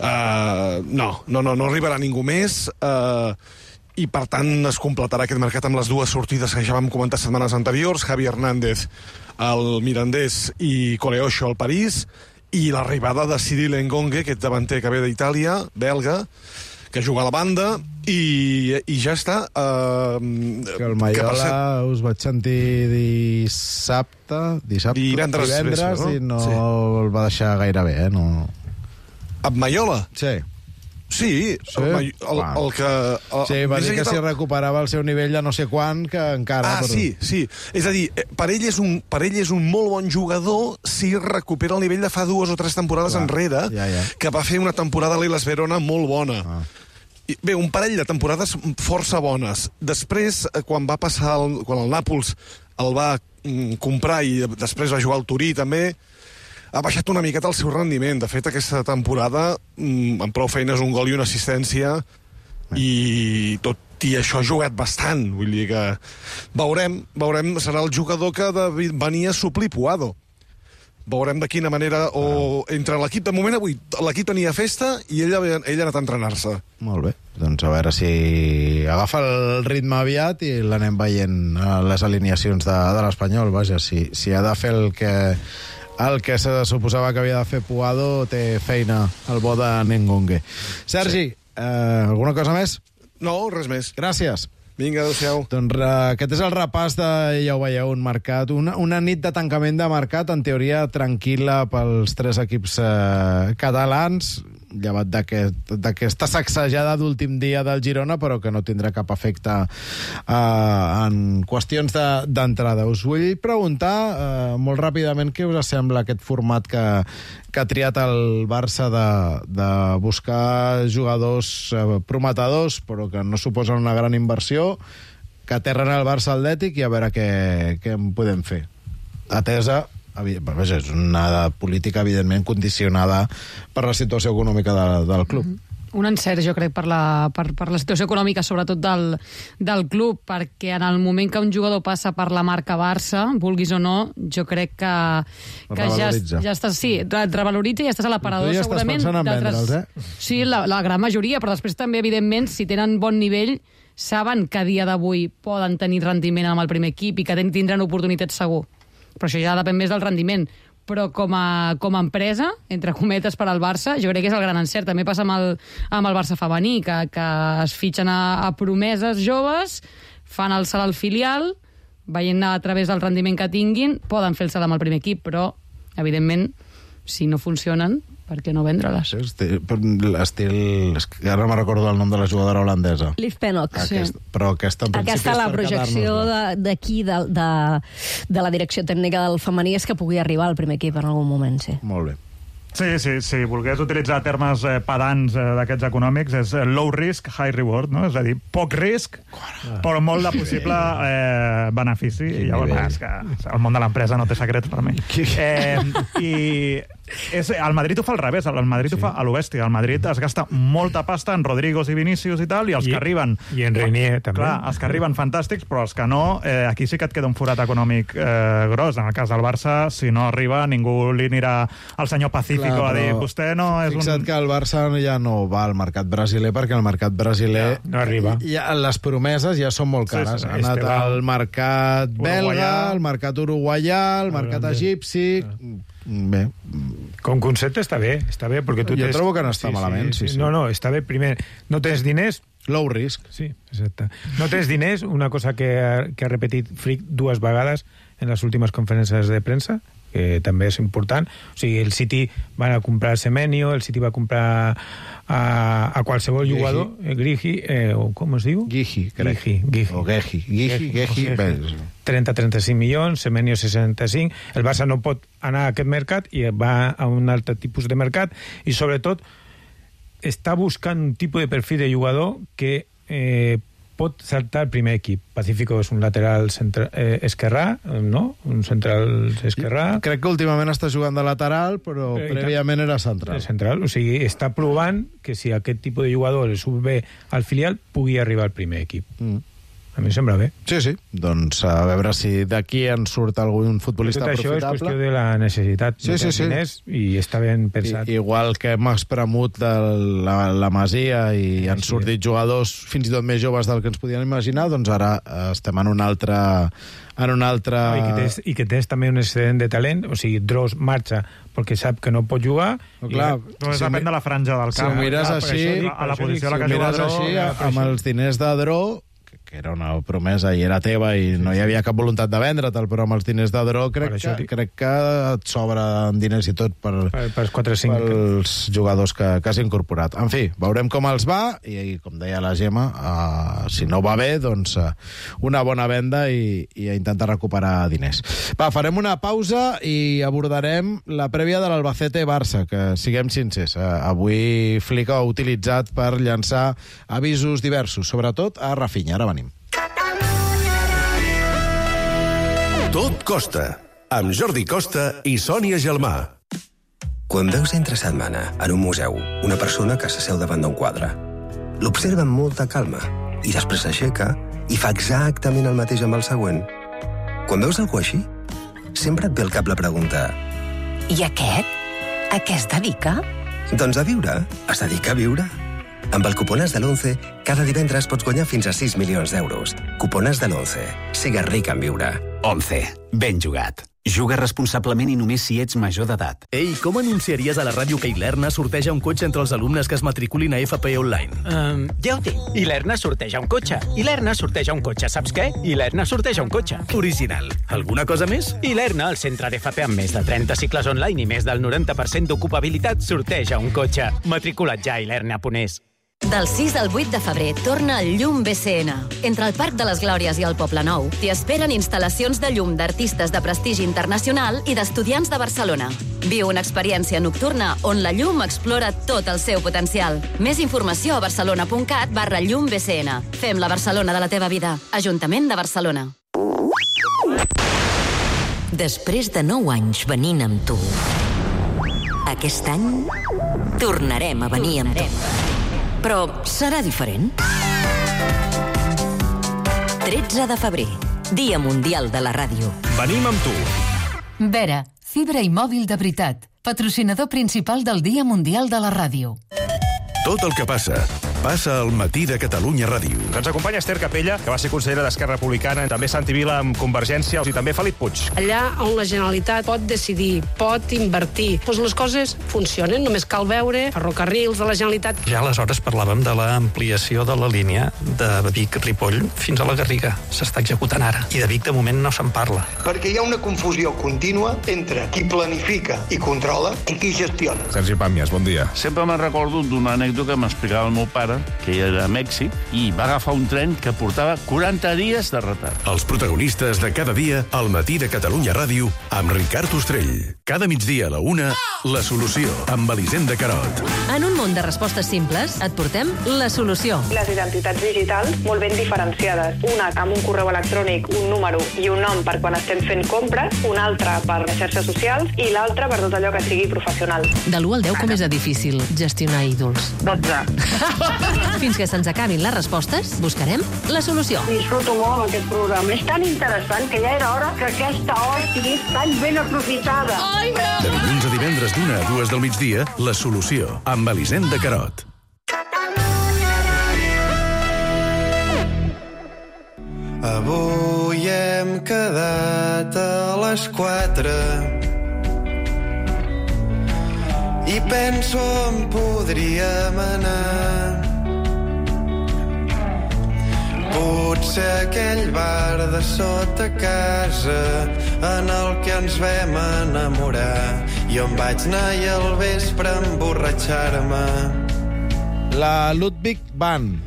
Uh, no, no, no, no arribarà ningú més. Uh, i per tant es completarà aquest mercat amb les dues sortides que ja vam comentar setmanes anteriors, Javi Hernández al Mirandés i Coleocho al París, i l'arribada de Cyril Engongue, aquest davanter que ve d'Itàlia, belga, que juga a la banda, i, i ja està. Uh, que el Maiola que set... us vaig sentir dissabte, dissabte divendres, divendres vespre, no? I no sí. el va deixar gaire bé, eh? No... Amb Maiola? Sí. Sí, sí? El, el, el que... El, sí, va dir que si recuperava el seu nivell de no sé quan, que encara... Ah, però... sí, sí. És a dir, per ell és, un, per ell és un molt bon jugador si recupera el nivell de fa dues o tres temporades Clar, enrere, ja, ja. que va fer una temporada a l'Hellas Verona molt bona. Ah. I, bé, un parell de temporades força bones. Després, quan va passar... El, quan el Nàpols el va mm, comprar i després va jugar al Turí, també... ha baixat una miqueta el seu rendiment. De fet, aquesta temporada, mmm, amb prou feines, un gol i una assistència, i tot i això ha jugat bastant. Vull dir que veurem, veurem, serà el jugador que de, venia a suplir Puado. Veurem de quina manera, o entre l'equip, de moment avui, l'equip tenia festa i ell, ell ha anat a entrenar-se. Molt bé, doncs a veure si agafa el ritme aviat i l'anem veient a les alineacions de, de l'Espanyol. Vaja, si, si ha de fer el que... el que se suposava que havia de fer Puado, té feina el bo de Nengongue. Sergi, sí. eh, alguna cosa més? No, res més. Gràcies. Vinga, adéu-siau. Doncs uh, aquest és el repàs de, ja ho veieu, un mercat, una, una nit de tancament de mercat, en teoria tranquil·la pels tres equips uh, catalans, llevat d'aquesta sacsejada d'últim dia del Girona, però que no tindrà cap efecte uh, en qüestions d'entrada. De, Us vull preguntar uh, molt ràpidament què us sembla aquest format que, que ha triat el Barça de, de buscar jugadors uh, prometedors, però que no suposen una gran inversió, que aterren al Barça Atlètic i a veure què, què en podem fer. Atesa vaja, és una política, evidentment, condicionada per la situació econòmica de, del club. Mm-hmm. Un encert, jo crec, per la, per, per la situació econòmica, sobretot del, del club, perquè en el moment que un jugador passa per la marca Barça, vulguis o no, jo crec que, que ja, ja estàs, sí, et revaloritza i ja estàs a l'aparador, ja segurament. Estàs pensant en vendre'ls, eh? Sí, la, la gran majoria, però després també, evidentment, si tenen bon nivell, saben que a dia d'avui poden tenir rendiment amb el primer equip i que tindran oportunitats segur. Però això ja depèn més del rendiment. Però com a, com a empresa, entre cometes, per al Barça, jo crec que és el gran encert. També passa amb el, amb el Barça femení, que, que es fitxen a, a promeses joves, fan el salt al filial, veient a través del rendiment que tinguin, poden fer el salt amb el primer equip, però, evidentment, si no funcionen, per què no vendre-les? Estil, estil... Ara no me'n recordo el nom de la jugadora holandesa. Liv Pennock. Aquest, sí. Però aquesta, en principi, aquesta, la projecció d'aquí, de, de, de la direcció tècnica del femení, és que pugui arribar al primer equip en algun moment, sí. Molt bé. Sí, sí, sí. Volgués utilitzar termes eh, pedants eh, d'aquests econòmics, és eh, low risk, high reward, no? És a dir, poc risc, ah. però molt de possible eh, benefici. I llavors, és que el món de l'empresa no té secrets per mi. Eh, I és, el Madrid ho fa al revés, el Madrid sí. ho fa a lo bèstia. El Madrid es gasta molta pasta en Rodrigos i Vinícius i tal, i els I, que arriben... I en Reinier, també. Clar, els que arriben fantàstics, però els que no, eh, aquí sí que et queda un forat econòmic eh, gros. En el cas del Barça, si no arriba, ningú li anirà al senyor Pacífico Clar, a dir, vostè no és fixa't un... Fixa't que el Barça ja no va al mercat brasiler, perquè el mercat brasiler... Ja, no arriba. Ja, les promeses ja són molt cares. Sí, sí. Ha anat este al mercat belga, uruguaià. Al mercat uruguaià, al mercat egipci... Bé. Com concepte està bé, està bé, perquè tu jo tens... trobo que no està sí, malament. Sí, sí. Sí. No, no, està bé. Primer, no tens diners... Low risk. Sí, exacte. No tens diners, una cosa que ha, que ha repetit Frick dues vegades en les últimes conferències de premsa, que també és important. O sigui, el City van a comprar Semenyo, el City va comprar a, a qualsevol Gigi. jugador, eh, Grigi, eh, o com es diu? Gigi, crec. Gigi, Gigi. O Gegi, Gigi, Gegi. trenta a trenta-cinc milions, Semenyo seixanta-cinc. El Barça no pot anar a aquest mercat i va a un altre tipus de mercat i, sobretot, està buscant un tipus de perfil de jugador que eh, pot saltar al primer equip. Pacífico és un lateral centra, eh, esquerrà, no? Un central esquerrà. Crec que últimament està jugant de lateral, però eh, prèviament era central. central. O sigui, està provant que si aquest tipus de jugador el surt bé al filial, pugui arribar al primer equip. Mm. A mi sembla bé. Sí, sí. Doncs a veure si d'aquí en surt algun futbolista tot aprofitable. Això és qüestió de la necessitat sí, de sí, sí. diners i està ben pensat. I, igual que hem espremut de la, la Masia i han sí. sortit jugadors fins i tot més joves del que ens podíem imaginar, doncs ara estem en un altre... En un altre... No, i, que tens, I que tens també un excedent de talent, o sigui, Dross marxa perquè sap que no pot jugar. No, clar, i... no, si depèn de la franja del camp. Si ho mires clar, així, dic, a la posició si a la que mires així, amb els diners de Dross, que era una promesa i era teva i sí, no hi havia cap voluntat de vendre'te'l, però amb els diners de Dross crec, que, dic... crec que et sobren diners i tot per, per, per quatre o cinc pels jugadors que, que has incorporat. En fi, veurem com els va i, i com deia la Gemma, uh, si no va bé, doncs uh, una bona venda i, i a intentar recuperar diners. Va, farem una pausa i abordarem la prèvia de l'Albacete-Barça, que siguem sincers, uh, avui Flick ha utilitzat per llançar avisos diversos, sobretot a Rafinha. Ara venim. Tot costa, amb Jordi Costa i Sònia Gelmà. Quan veus entre setmana en un museu una persona que s'asseu davant d'un quadre, l'observa amb molta calma i després s'aixeca i fa exactament el mateix amb el següent. Quan veus algú així, sempre et ve al cap la pregunta: i aquest? A què es dedica? Doncs a viure. Es dedica a viure. Amb el cuponàs de l'once, cada divendres pots guanyar fins a sis milions d'euros. Cuponàs de l'once. Sigues ric en viure. once. Ben jugat. Juga responsablement i només si ets major d'edat. Ei, com anunciaries a la ràdio que Ilerna sorteja un cotxe entre els alumnes que es matriculin a F P Online? Um, ja ho tinc. Ilerna sorteja un cotxe. Ilerna sorteja un cotxe. Saps què? Ilerna sorteja un cotxe. Original. Alguna cosa més? Ilerna, el centre d'F P amb més de trenta cicles online i més del noranta per cent d'ocupabilitat, sorteja un cotxe. Matricula't ja a ilerna punt es. Del sis al vuit de febrer torna el Llum B C N. Entre el Parc de les Glòries i el Poblenou t'hi esperen instal·lacions de llum d'artistes de prestigi internacional i d'estudiants de Barcelona. Viu una experiència nocturna on la llum explora tot el seu potencial. Més informació a barcelona.cat barra llum BCN. Fem la Barcelona de la teva vida. Ajuntament de Barcelona. Després de nou anys venint amb tu, aquest any tornarem a venir amb tu. Però serà diferent. tretze de febrer, Dia Mundial de la Ràdio. Venim amb tu. Vera, fibra i mòbil de veritat. Patrocinador principal del Dia Mundial de la Ràdio. Tot el que passa, passa al Matí de Catalunya Ràdio. Ens acompanya Esther Capella, que va ser consellera d'Esquerra Republicana, també Santi Vila amb Convergència i també Felip Puig. Allà on la Generalitat pot decidir, pot invertir, doncs les coses funcionen. Només cal veure ferrocarrils de la Generalitat. Ja aleshores parlàvem de l'ampliació de la línia de Vic-Ripoll fins a la Garriga. S'està executant ara. I de Vic, de moment, no se'n parla. Perquè hi ha una confusió contínua entre qui planifica i controla i qui gestiona. Sergi Pàmies, bon dia. Sempre me'n recordo d'una anècdota que m'explicava el meu pare, que era a Mèxic, i va agafar un tren que portava quaranta dies de retard. Els protagonistes de cada dia al Matí de Catalunya Ràdio amb Ricard Ostrell. Cada migdia a la una, La Solució, amb Elisenda Carot. En un món de respostes simples, et portem La Solució. Les identitats digitals molt ben diferenciades. Una amb un correu electrònic, un número i un nom per quan estem fent compres, una altra per les xarxes socials i l'altra per tot allò que sigui professional. De l'u al deu, com és de difícil gestionar ídols? dotze. Fins que se'ns acabin les respostes, buscarem la solució. Disfruto molt aquest programa. És tan interessant que ja era hora que aquesta hora estigués tan ben aprofitada. Ai, no! De dilluns a divendres d'una a dues del migdia, La Solució, amb Elisenda Carot. Avui hem quedat a les quatre i penso on podríem anar. Potser aquell bar de sota casa en el que ens vam enamorar i on vaig anar i al vespre emborratxar-me. La Ludwig Band,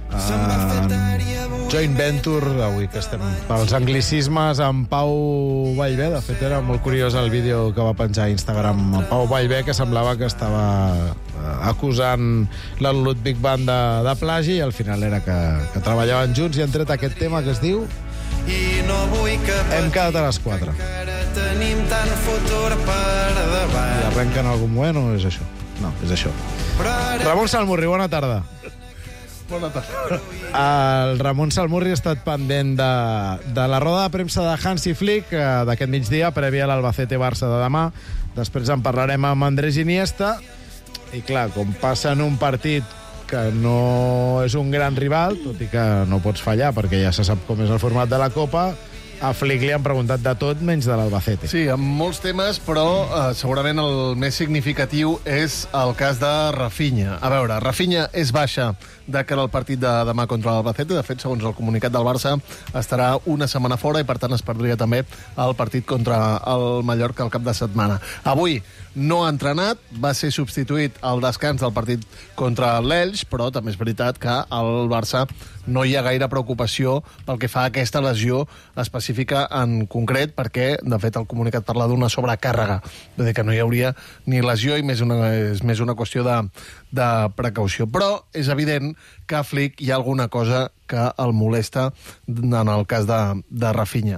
uh, joint venture, avui que estem pels anglicismes, amb Pau Vallvé. De fet, era molt curiós el vídeo que va penjar a Instagram amb Pau Vallvé, que semblava que estava acusant la Ludwig Band de, de plagi, i al final era que, que treballaven junts i han tret aquest tema que es diu I no vull que Hem quedat a les quatre. Tenim tant futur per davant. I arrenca en algun moment o és això? No, és això. Ramon Salmurri, bona tarda. Bona tarda. El Ramon Salmurri ha estat pendent de, de la roda de premsa de Hansi Flick eh, d'aquest migdia, prèvia a l'Albacete-Barça de demà. Després en parlarem amb Andrés Iniesta. I clar, com passa en un partit que no és un gran rival, tot i que no pots fallar perquè ja se sap com és el format de la Copa, a Flick li han preguntat de tot menys de l'Albacete. Sí, amb molts temes, però eh, segurament el més significatiu és el cas de Rafinha. A veure, Rafinha és baixa de cara al partit de demà contra l'Albacete. De fet, segons el comunicat del Barça, estarà una setmana fora i, per tant, es perdria també el partit contra el Mallorca al cap de setmana. Avui no ha entrenat, va ser substituït al descans del partit contra l'Elx, però també és veritat que al Barça no hi ha gaire preocupació pel que fa a aquesta lesió específica en concret, perquè, de fet, el comunicat parla d'una sobrecàrrega. Vull dir que no hi hauria ni lesió i més una, és més una qüestió de, de precaució. Però és evident que a Flick hi ha alguna cosa que el molesta en el cas de, de Rafinha.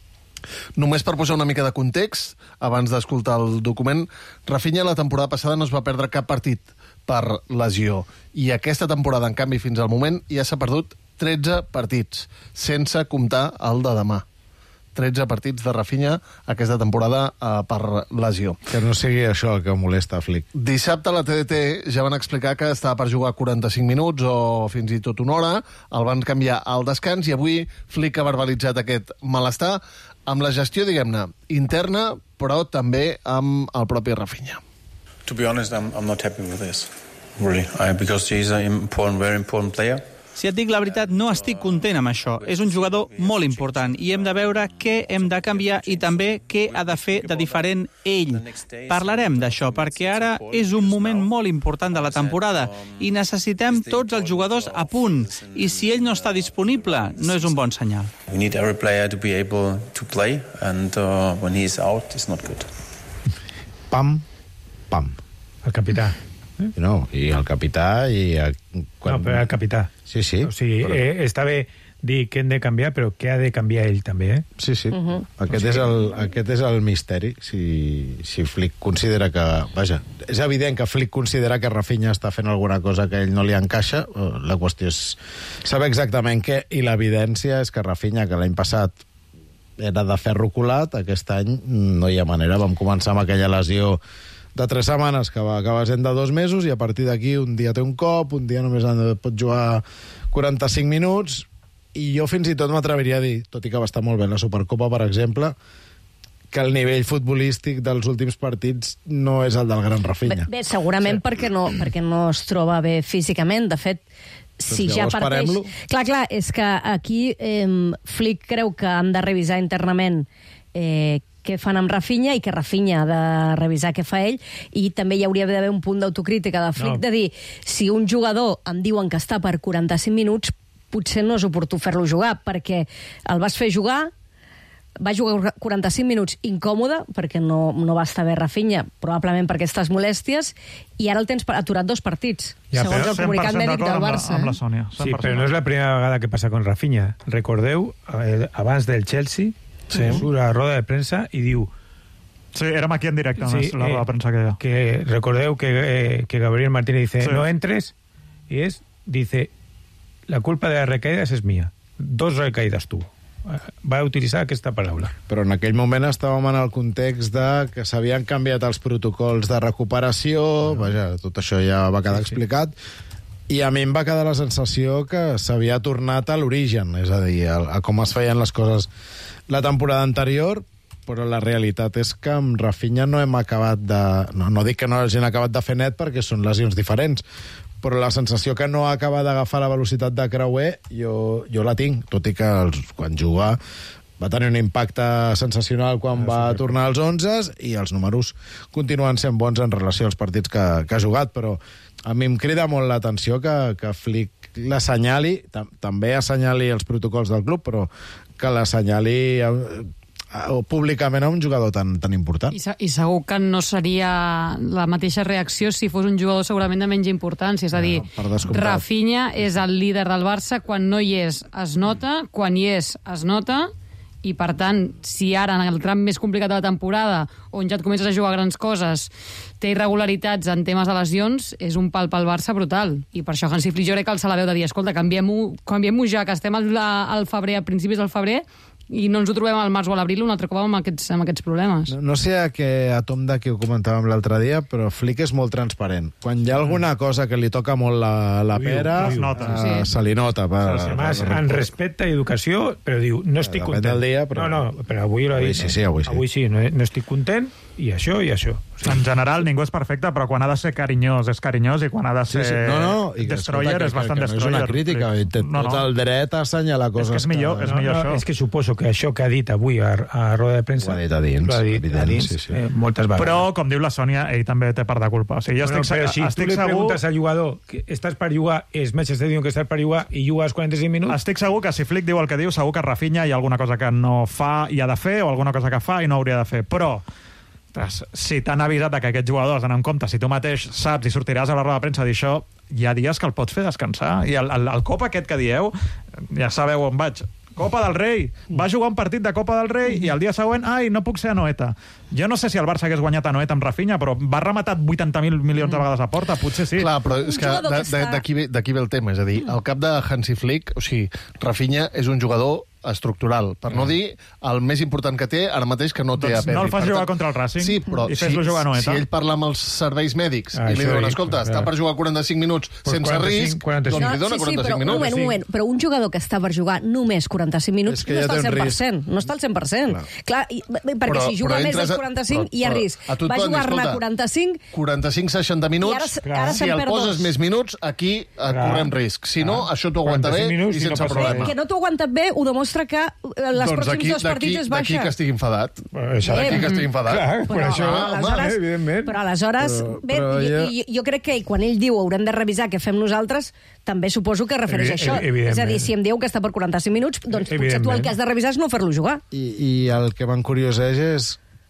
Només per posar una mica de context, abans d'escoltar el document, Rafinha la temporada passada no es va perdre cap partit per lesió. I aquesta temporada, en canvi, fins al moment, ja s'ha perdut tretze partits, sense comptar el de demà. tretze partits de Rafinha aquesta temporada eh, per lesió. Que no sigui això el que molesta a Flick. Dissabte a la T D T ja van explicar que estava per jugar quaranta-cinc minuts o fins i tot una hora, el van canviar al descans i avui Flick ha verbalitzat aquest malestar amb la gestió, diguem-ne, interna, però també amb el propi Rafinha. To be honest, I'm, I'm not happy with this, really, I, because he's an important, very important player. Si et dic la veritat, no estic content amb això. És un jugador molt important i hem de veure què hem de canviar i també què ha de fer de diferent ell. Parlarem d'això, perquè ara és un moment molt important de la temporada i necessitem tots els jugadors a punt. I si ell no està disponible, no és un bon senyal. We need every player to be able to play, and uh, when he is out, it's not good. Pam, pam. El capità. No, i el capità i... A, quan... No, però el capità. Sí, sí. O sigui, però... eh, està bé dir què hem de canviar, però què ha de canviar ell també, eh? Sí, sí. Uh-huh. Aquest, és el, aquest és el misteri. Si, si Flick considera que... Vaja, és evident que Flick considera que Rafinha està fent alguna cosa que a ell no li encaixa. La qüestió és saber exactament què, i l'evidència és que Rafinha, que l'any passat era de ferro colat, aquest any no hi ha manera. Vam començar amb aquella lesió de tres setmanes que va acabar sent de dos mesos, i a partir d'aquí un dia té un cop, un dia només pot jugar quaranta-cinc minuts, i jo fins i tot m'atreviria a dir, tot i que va estar molt bé la Supercopa, per exemple, que el nivell futbolístic dels últims partits no és el del gran Rafinha. Bé, bé segurament sí. perquè, no, perquè no es troba bé físicament. De fet, si doncs ja parteix... Clar, clar, és que aquí eh, Flick creu que han de revisar internament eh, què fan amb Rafinha i que Rafinha ha de revisar què fa ell, i també hi hauria d'haver un punt d'autocrítica de Flick no. de dir, si un jugador em diuen que està per quaranta-cinc minuts, potser no és oportú fer-lo jugar, perquè el vas fer jugar, va jugar quaranta-cinc minuts incòmode, perquè no, no va estar bé Rafinha, probablement per aquestes molèsties, i ara el tens aturat dos partits, ja, segons el comunicat mèdic del Barça. Amb la, amb la Sònia, sí, però no és la primera vegada que passa con Rafinha. Recordeu, eh, abans del Chelsea, sí. surt a la roda de premsa i diu... Sí, érem aquí en directe, sí, més, la roda de premsa que hi ha. Que recordeu que, eh, que Gabriel Martínez dice, sí. no entres, y es, dice... La culpa de las recaídas es mía. Dos recaídas tuvo. Va a utilitzar aquesta paraula. Però en aquell moment estàvem en el context de que s'havien canviat els protocols de recuperació, no. Vaja, tot això ja va quedar sí, explicat, sí. I a mi em va quedar la sensació que s'havia tornat a l'origen, és a dir, a, a com es feien les coses la temporada anterior, però la realitat és que amb Rafinha no hem acabat de... No, no dic que no hagin acabat de fer net perquè són lesions diferents, però la sensació que no acaba d'agafar la velocitat de creuer jo, jo la tinc, tot i que els, quan juga va tenir un impacte sensacional quan va tornar als onze i els números continuen sent bons en relació als partits que, que ha jugat, però a mi em crida molt l'atenció que, que Flick l'assenyali, tam, també assenyali els protocols del club, però que l'assenyali o públicament a un jugador tan, tan important. I, I segur que no seria la mateixa reacció si fos un jugador segurament de menys importància. És a dir, no, Rafinha és el líder del Barça, quan no hi és es nota, quan hi és es nota, i per tant, si ara en el tram més complicat de la temporada, on ja et comences a jugar grans coses, té irregularitats en temes de lesions, és un pal pel Barça brutal. I per això Hansi Flick jo crec que alça la veu de dir, escolta, canviem-ho canviem ja, que estem al, al febrer, a principis del febrer, i no ens ho trobem al març o a l'abril un altre cop amb aquests, amb aquests problemes. No, no sé a què a tom de què ho comentàvem l'altre dia, però Flick és molt transparent. Quan hi ha alguna cosa que li toca molt la, la pera, diu, nota. Uh, sí. se li nota. Per, per, per, per, en respecte i educació, però diu, no estic content. Del dia, però... No, no, però avui l'ha dit. Sí, sí, avui sí. Avui sí, no, no estic content, i això i això. Sí. En general, ningú és perfecte, però quan ha de ser carinyós és carinyós, i quan ha de ser sí, sí. No, no, i que, destroyer que, és bastant que, que destroyer. No és una crítica, i té no, tot no. el dret a assenyalar coses. És que és millor, que... és millor no, això. És que suposo que això que ha dit avui a, a roda de premsa... Ho ha dit a dins, dit, evident, a dins sí, sí. Eh, moltes vegades. Però, com diu la Sònia, ell també té part de culpa. O sigui, jo bueno, estic, però si estic tu li segur... preguntes al jugador que estàs per jugar, els metges te diuen que estàs per jugar i jugues quaranta-cinc minuts... Estic segur que si Flick diu el que diu, segur que Rafinha hi ha alguna cosa que no fa i ha de fer, o alguna cosa que fa i no hauria de fer. Però... si t'han avisat que aquests jugadors han en compte, si tu mateix saps i sortiràs a la roda de premsa a dir això, hi ha dies que el pots fer descansar. I el, el, el cop aquest que dieu, ja sabeu on vaig, Copa del Rei, va jugar un partit de Copa del Rei i el dia següent, ai, no puc ser a Noeta. Jo no sé si el Barça hagués guanyat a Noeta amb Rafinha, però va rematar vuitanta mil milions de vegades a porta, potser sí. Clar, però és que d'aquí ve, ve el tema, és a dir, al cap de Hansi Flick, o sigui, Rafinha és un jugador estructural, per no dir el més important que té ara mateix, que no té doncs a Pedri. No el fas jugar contra el Racing sí, però i fes-lo si, jugar a Noeta. Si ell parla amb els serveis mèdics ah, i li diuen, dic, escolta, clar. està per jugar quaranta-cinc minuts pues sense risc, doncs no, li dona sí, sí, quaranta-cinc però, minuts. Un moment, un moment, però un jugador que està per jugar només quaranta-cinc minuts no, ja està al cent per cent, risc. no està al cent per cent. Clar, Clar i, perquè però, si juga més dels quaranta-cinc hi ha risc. Va jugar-ne quaranta-cinc... quaranta-cinc seixanta minuts, ara, ara si el poses més minuts, aquí correm risc. Si no, això t'ho aguanta bé i sense problema. Que no t'ho aguantat bé ho demostra que les pròxims dos partits és baixa. D'aquí que estigui enfadat. D'aquí que estigui enfadat. Clar, per això, home, evidentment. Però aleshores, bé, jo crec que quan ell diu haurem de revisar què fem nosaltres, també suposo que refereix a això. És a dir, si em diu que està per quaranta-cinc minuts, doncs potser tu el que has de revisar és no fer-lo jugar. I, i el que m'encurioseix és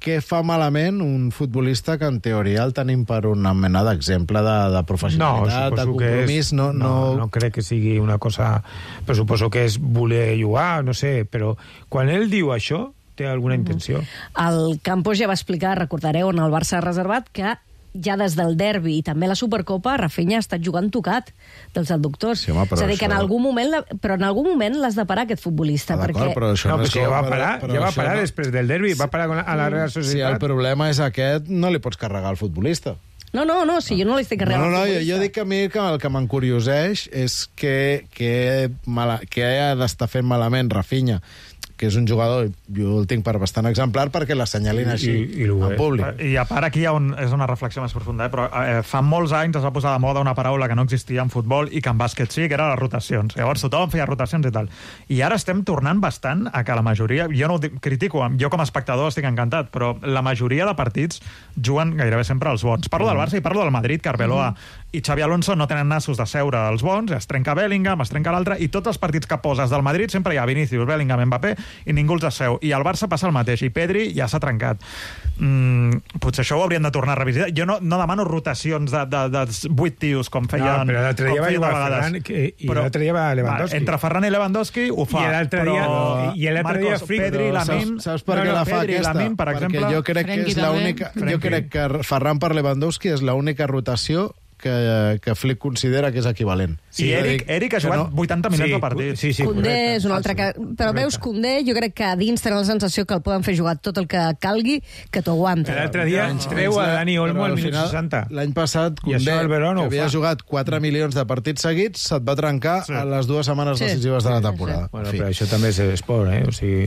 què fa malament un futbolista que en teoria el tenim per una mena d'exemple de, de professionalitat, no, de compromís? És, no, no, no... no crec que sigui una cosa... Però suposo que és voler jugar, no sé, però quan ell diu això, té alguna intenció. El Campos ja va explicar, recordareu, en el Barça reservat, que ja des del derbi i també la Supercopa, Rafinha ha estat jugant tocat dels adductors. Sí, home, és a dir, que en això... algun moment, però en algun moment l'has de parar, aquest futbolista. Ah, perquè... però això no, no, però és si ja va com- parar, però ja va això parar no- després del derbi, va parar a la Real Societat. Si el problema és aquest, no li pots carregar al futbolista. No, no, no, si jo no l'estic carregant. No, no, al no, jo, futbolista. jo dic que a mi que el que m'encurioseix és que, que, mala, que ha d'estar fent malament Rafinha, que és un jugador, jo el tinc per bastant exemplar, perquè l'assenyalin així, I, i en públic. I a part aquí hi ha un, és una reflexió més profunda, eh? però eh, fa molts anys es va posar de moda una paraula que no existia en futbol i que en bàsquet sí, que era les rotacions. Llavors tothom feia rotacions i tal. I ara estem tornant bastant a que la majoria, jo no ho dic, critico, jo com a espectador estic encantat, però la majoria de partits juguen gairebé sempre els bons. Parlo del Barça i parlo del Madrid, que Arbeloa i Xavi Alonso no tenen nassos de seure als bons, es trenca Bellingham, es trenca l'altre, i tots els partits que poses del Madrid sempre hi ha Vinícius, Bellingham, Mbappé, i ningú els asseu. I al Barça passa el mateix, i Pedri ja s'ha trencat. Mm, potser això ho haurien de tornar a revisitar. Jo no, no demano rotacions de, de, de vuit tios, com feien... No, però l'altre dia va jugar Ferran i l'altre dia va Lewandowski. Va, entre Ferran i Lewandowski ho fa. I l'altre dia, i l'altre dia Flick, Pedri, Lamin... Saps, saps per què no, no, la fa Pedri, aquesta? Lamin, per Perquè exemple, jo crec que és l'única... Jo crec que Ferran per Lewandowski és l'única rotació que, que Flick considera que és equivalent. Sí, I Eric, dic, Eric ha jugat no... vuitanta milions sí, de partits. Sí, sí, Koundé és un altre que... Però correcte. Veus, Koundé, jo crec que a dins tenen la sensació que el poden fer jugar tot el que calgui, que t'ho aguanta. L'altre dia ens treu a Dani Olmo al minut seixanta. L'any passat, Koundé, que havia jugat quatre milions de partits seguits, se't va trencar sí. a les dues setmanes sí. decisives de la temporada. Sí. Bueno, però això també és esport, eh? O sigui...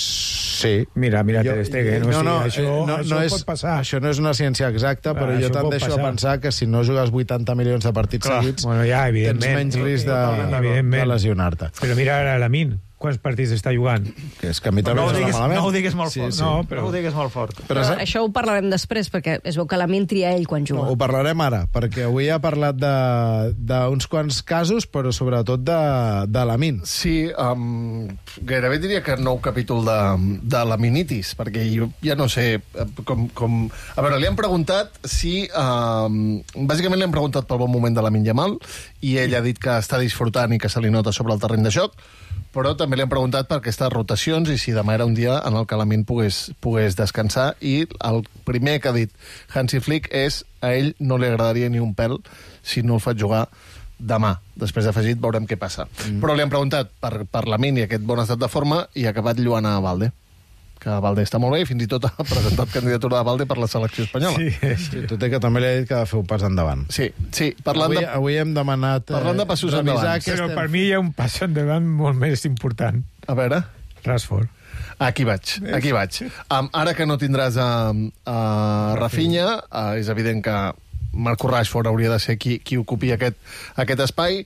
Sí. Mira, mira Ter Stegen. No, no, o sigui, això, no, això no és, pot passar. Això no és una ciència exacta, però ah, jo tendeixo a pensar que si no jugues vuitanta milions de partits Clar. seguits, bueno, ja, tens menys risc de, de lesionar-te. Però mira ara Lamin, quants partits està jugant? Que és que a mi també no, ho digues, malament. no ho digues molt sí, fort. Sí. No, però... no ho digues molt fort. Però, però això ho parlarem després, perquè es veu que la Min tria ell quan juga. No, ho parlarem ara, perquè avui ha parlat d'uns quants casos, però sobretot de, de la Min. Sí, um, gairebé diria que nou capítol de, de la minitis, perquè jo ja no sé com... com... A veure, li han preguntat si... Um, bàsicament li han preguntat pel bon moment de la Min Yamal, i ell ha dit que està disfrutant i que se li nota sobre el terreny de joc, però també li han preguntat per aquestes rotacions i si demà era un dia en el que la Min pogués, pogués descansar, i el primer que ha dit Hansi Flick és a ell no li agradaria ni un pèl si no el faig jugar demà. Després d'afegit veurem què passa. Mm. Però li han preguntat per, per la Min i aquest bon estat de forma i ha acabat lluant a Valde, que Valde està molt bé i fins i tot ha presentat candidatura de Valde per la selecció espanyola. Sí, sí, tot i que també li ha dit que ha de fer un pas endavant. Sí, sí. Parlant avui, de... avui hem demanat... Eh, parlant de passos endavant. Però per mi hi ha un pas endavant molt més important. A veure... Rashford. Aquí vaig, aquí vaig. Um, ara que no tindràs a, a Rafinha, uh, és evident que Marcus Rashford hauria de ser qui, qui ocupi aquest, aquest espai.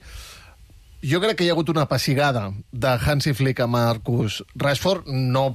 Jo crec que hi ha hagut una pessigada de Hansi Flick a Marcus Rashford. No,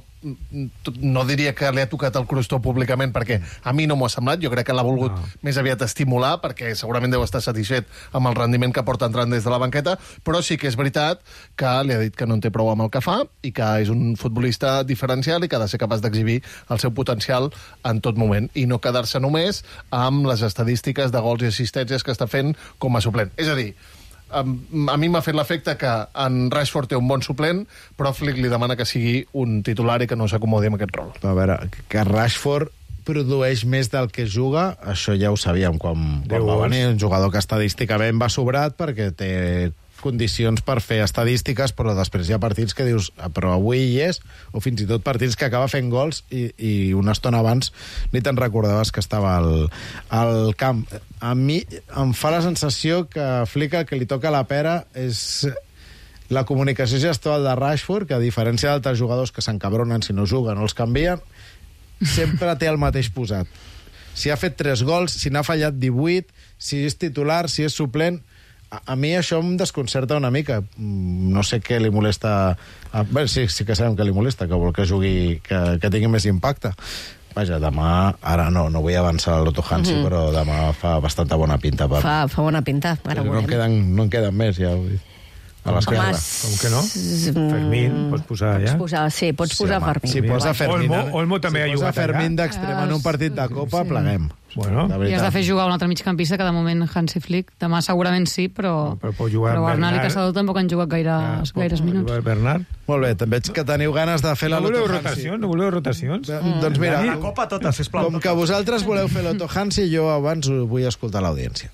no diria que li ha tocat el crostó públicament, perquè a mi no m'ho ha semblat. Jo crec que l'ha volgut no. més aviat estimular, perquè segurament deu estar satisfet amb el rendiment que porta entrant des de la banqueta, però sí que és veritat que li ha dit que no en té prou amb el que fa i que és un futbolista diferencial i que ha de ser capaç d'exhibir el seu potencial en tot moment i no quedar-se només amb les estadístiques de gols i assistències que està fent com a suplent. És a dir, a mi m'ha fet l'efecte que en Rashford té un bon suplent, però Flick li demana que sigui un titular i que no s'acomodi amb aquest rol. A veure, que Rashford produeix més del que juga, això ja ho sabíem quan, quan va venir, un jugador que estadísticament va sobrat perquè té condicions per fer estadístiques, però després hi ha partits que dius, ah, però avui hi és, o fins i tot partits que acaba fent gols i, i una estona abans ni te'n recordaves que estava al, al camp. A mi em fa la sensació que Flick el que li toca la pera és la comunicació gestual de Rashford, que a diferència d'altres jugadors que s'encabronen si no juguen o els canvien, sempre té el mateix posat. Si ha fet tres gols, si n'ha fallat divuit, si és titular, si és suplent... A mi això em desconcerta una mica. No sé què li molesta... Bé, sí, sí que sabem que li molesta, que vol que jugui, que, que tingui més impacte. Vaja, demà... Ara no, no vull avançar a l'Otto Hansi, mm-hmm. però demà fa bastanta bona pinta. Per... Fa, fa bona pinta. Ara no, en queden, no en queden més, ja. A l'esquerra. Com que no? Fermín, pots posar allà. Pots posar, sí, pots posar home, Fermín. Si posa Fermín, Olmo, Olmo també ha si posa jugat Fermín allà. d'extrem en un partit de Copa, pleguem. Bueno. I has de fer jugar un altre migcampista que de moment Hansi Flick. Demà segurament sí, però, però, però Bernal i Caçador tampoc han jugat gaire, ja, gaires minuts. Bernard. Molt bé, també veig que teniu ganes de fer la no Loto voleu Hansi. rotacions? No voleu rotacions? Mm. Doncs mira, La copa tota, sisplau. com que vosaltres voleu fer Loto Hansi, jo abans vull escoltar l'audiència.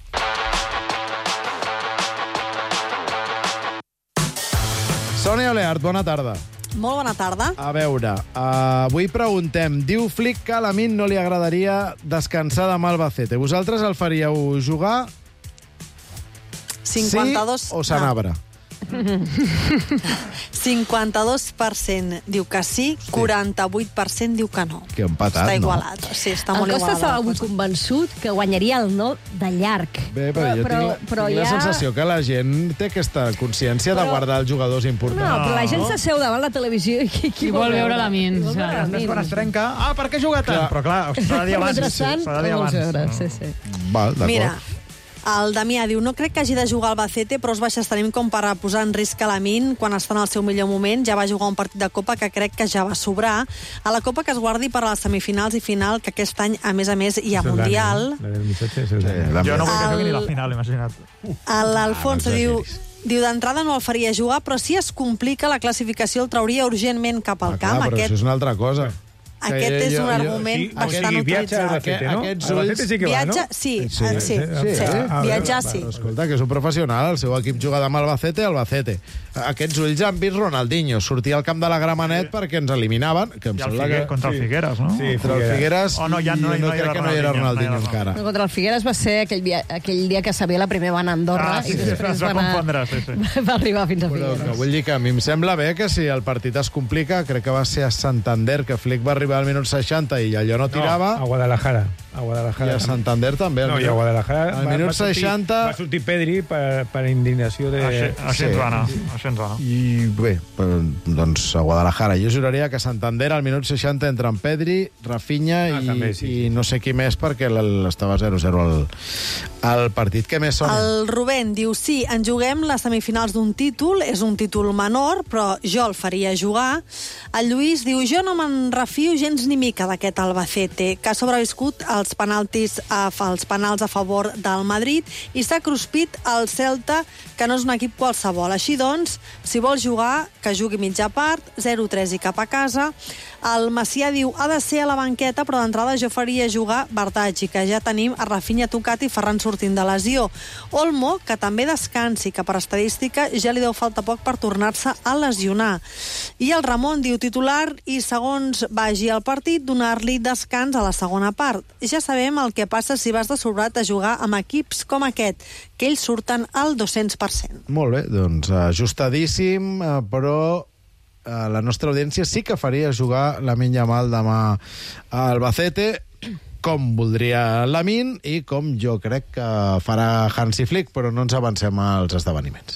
Sònia Oleart, bona tarda. Molt bona tarda. A veure, uh, avui preguntem, diu Flick que a Lamine no li agradaria descansar demà al Albacete. Vosaltres el faríeu jugar cinquanta-dos... sí o Sanabra? cinquanta-dos per cent diu que sí, quaranta-vuit per cent diu que no. Que empatat, està no? igualat. Sí, està el molt Costa igualat. estava avui convençut que guanyaria el no de llarg. Bé, però, jo però, tinc, però tinc ja... la sensació que la gent té aquesta consciència Però- de guardar els jugadors importants. No, però la gent s'asseu davant la televisió i qui, qui I vol veure Lamine. Vol veure Després quan es Lamine. trenca, ah, per què juga tant? Clar. Però clar, s'ha de dir abans. Mentrestant, S'ha de dir ho vols abans. veure, sí, sí. Val, d'acord. Mira, el Damià diu, no crec que hagi de jugar al Albacete, però els baixes tenim com per posar en risc a Lamine quan està en el seu millor moment. Ja va jugar un partit de Copa que crec que ja va sobrar. A la Copa que es guardi per a les semifinals i final, que aquest any, a més a més, hi ha És el Mundial. Dani, la del missatge és el Dani. Jo no vull que El- jugui ni la final, imagina't. L'Alfonso Ah, no diu... exageris. Diu, d'entrada no el faria jugar, però si es complica la classificació el trauria urgentment cap al Ah, clar, camp. però Aquest, això és una altra cosa. aquest Que és jo- un jo- argument sí, bastant sí, viatja utilitzat. al Albacete, no? Aquests Al Albacete ulls- sí que va, no? Viatja, sí, Sí, sí, sí, sí, sí, sí. Ah, viatjar va, sí. va, escolta, que és un professional, el seu equip juga demà al Albacete, Albacete. Aquests ulls han vist Ronaldinho sortir al camp de la Gramenet sí. perquè ens eliminaven, que em I el sembla Figue, que... contra el Figueres, no? Sí, però el Figueres... Oh, no, ja no, jo no, no hi crec era que no hi era Ronaldinho, Ronaldinho no hi era encara. No, contra el Figueres va ser aquell, dia, aquell dia que sabia la primera va anar a Andorra Ah, sí, i sí, després es va va, anar, confondre, sí, sí. va arribar fins a Però que Figueres. vull dir que a mi em sembla bé que si el partit es complica, crec que va ser a Santander, que Flick va arribar al minut seixanta i allò no tirava, No, a Guadalajara. A i Guadalajara. a Santander també. al No, i a minut- Guadalajara Al va- minut va sortir- seixanta... va sortir Pedri per, per indignació de... Així, així ens va anar. Així ens va anar. I bé, doncs a Guadalajara. Jo juraria que a Santander al minut seixanta entren Pedri, Rafinha Ah, i, també, sí, i no sé qui més perquè l- estava zero zero al, al partit. Què més, Sònia? El Rubén diu, sí, en juguem les semifinals d'un títol, és un títol menor, però jo el faria jugar. El Lluís diu, jo no me'n refio gens ni mica d'aquest Albacete, que ha sobreviscut als penaltis a, als penals a favor del Madrid i s'ha cruspit al Celta, que no és un equip qualsevol. Així doncs, si vol jugar, que jugui mitja part, zero tres i cap a casa. El Macià diu, ha de ser a la banqueta, però d'entrada jo faria jugar Bardaggi, que ja tenim a Rafinha tocat i Ferran sortint de lesió. Olmo, que també descansi, que per estadística ja li deu falta poc per tornar-se a lesionar. I el Ramon diu titular i segons vagi al partit donar-li descans a la segona part. Ja sabem el que passa si vas de sobrat a jugar amb equips com aquest, que ells surten al dos-cents per cent. Molt bé, doncs ajustadíssim, eh, però eh, la nostra audiència sí que faria jugar Lamine Yamal demà a Albacete, com voldria Lamine i com jo crec que farà Hansi Flick, però no ens avancem als esdeveniments.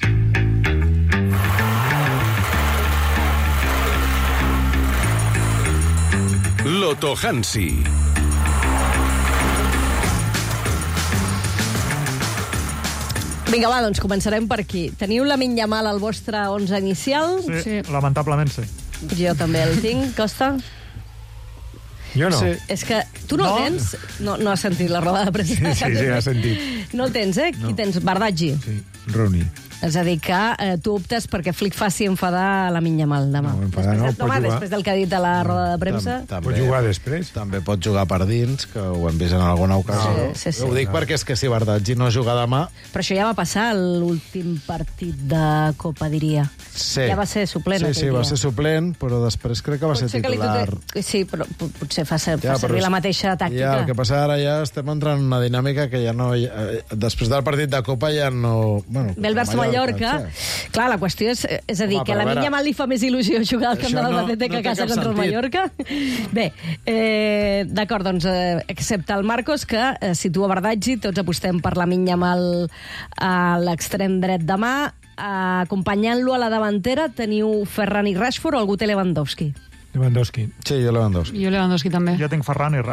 Loto Hansi. Vinga, va, doncs començarem per aquí. Teniu Lamine Yamal al vostre onze inicial? Sí, sí, lamentablement sí. Jo també el tinc, Costa. Jo no. Sí. És que tu no, No? el tens? No, no has sentit la roda de premsa? Sí, sí, sí, ha sentit. No el tens, eh? Qui No. tens? Bardaggi. Sí, Rooney. És a dir, que eh, tu optes perquè Flick faci enfadar a Lamine Yamal demà. No, enfadar no, després, pot home, jugar. després del que ha dit a la roda de premsa... Tam- Pot jugar després. També pot jugar per dins, que ho hem vist en alguna ocasió. Sí, sí, sí. Ho dic perquè és que si Bardaggi no juga demà... Però això ja va passar a l'últim partit de Copa, diria. Sí. Ja va ser suplent Sí, aquell sí, va dia. ser suplent, però després crec que va ser Potser que li titular. toque- Sí, però po- potser fa, ser, Ja, fa servir però és- la mateixa tàctica. Ja, el que passa ara ja estem entrant en una dinàmica que ja no... Eh, després del partit de Copa ja no... Bueno, Ve el Barça Mallorca. sí. Clar, la qüestió és, és a dir, Home, que a però la a veure, Lamine Yamal li fa més il·lusió jugar al camp això de no- l'Albacete no que a té casa cap contra el sentit. Mallorca. Bé, eh, d'acord, doncs, eh, excepte el Marcos, que eh, situa Bardaggi, tots apostem per Lamine Yamal a l'extrem dret demà. Eh, acompanyant-lo a la davantera teniu Ferran i Rashford o algú té Lewandowski? Lewandowski. Sí, jo Lewandowski. Jo Lewandowski també. Jo tinc Ferran i Rashford.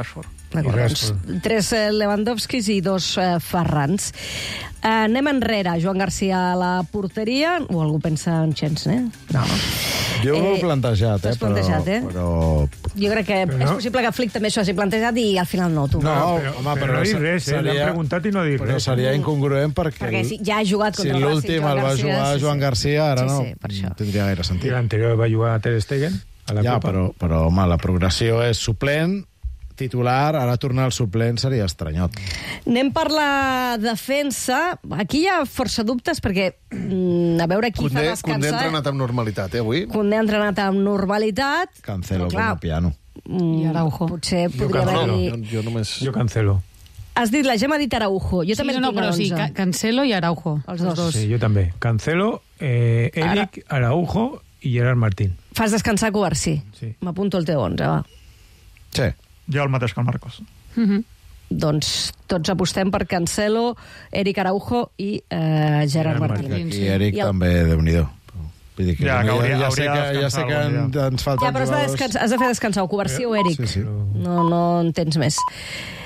Doncs, tres Lewandowskis i dos uh, Ferrans. Uh, anem enrere. Joan Garcia a la porteria. O algú pensa en Chesney? No, no. Jo ho he plantejat, eh? plantejat, eh? Però... Jo crec que però és possible que Flick també això hagi plantejat i al final no, tu. No, però, home, però, però no dir res, eh? L'han preguntat i no dir però res. seria incongruent perquè... Perquè si ja ha jugat contra si el Racing, l'últim el va jugar sí, Joan Garcia, ara sí, no sí, per això. tindria gaire sentit. I l'anterior va jugar Ter Stegen a la ja, Copa. però, però, home, la progressió és suplent, titular, ara tornar al suplent seria estranyot. Anem per la defensa. Aquí hi ha força dubtes perquè mm, a veure qui Condé, fa descansar... Condé ha entrenat amb normalitat, eh, avui? Condé ha entrenat amb normalitat. Cancelo però, clar, com a piano. Mm, I Araujo. Potser Jo podria cancelo. haver-hi... Jo, jo només... Jo cancelo. Has dit, la Gemma ha dit Araujo. Jo Sí, també no, tinc però sí, onze. Ca- Cancelo i Araujo. Els dos. dos. Sí, jo també. Cancelo, eh, Eric, Araujo i Gerard Martín. Fas descansar Covarsí. Sí. M'apunto el teu onze, va. Sí. Jo el mateix que el Marcos. Mm -hmm. Doncs tots apostem per Cancelo, Eric Araujo i eh, Gerard Martín. Aquí sí. Eric I el- també, Déu-n'hi-do. Vull dir que Ja, ja, que hauria- ja, hauria sé de que, ja sé descansar que algun en, ens falten Ja, però has de, jugadors. descansar, has de fer descansar o Covarsí o Eric. Sí, sí. No, no en tens més.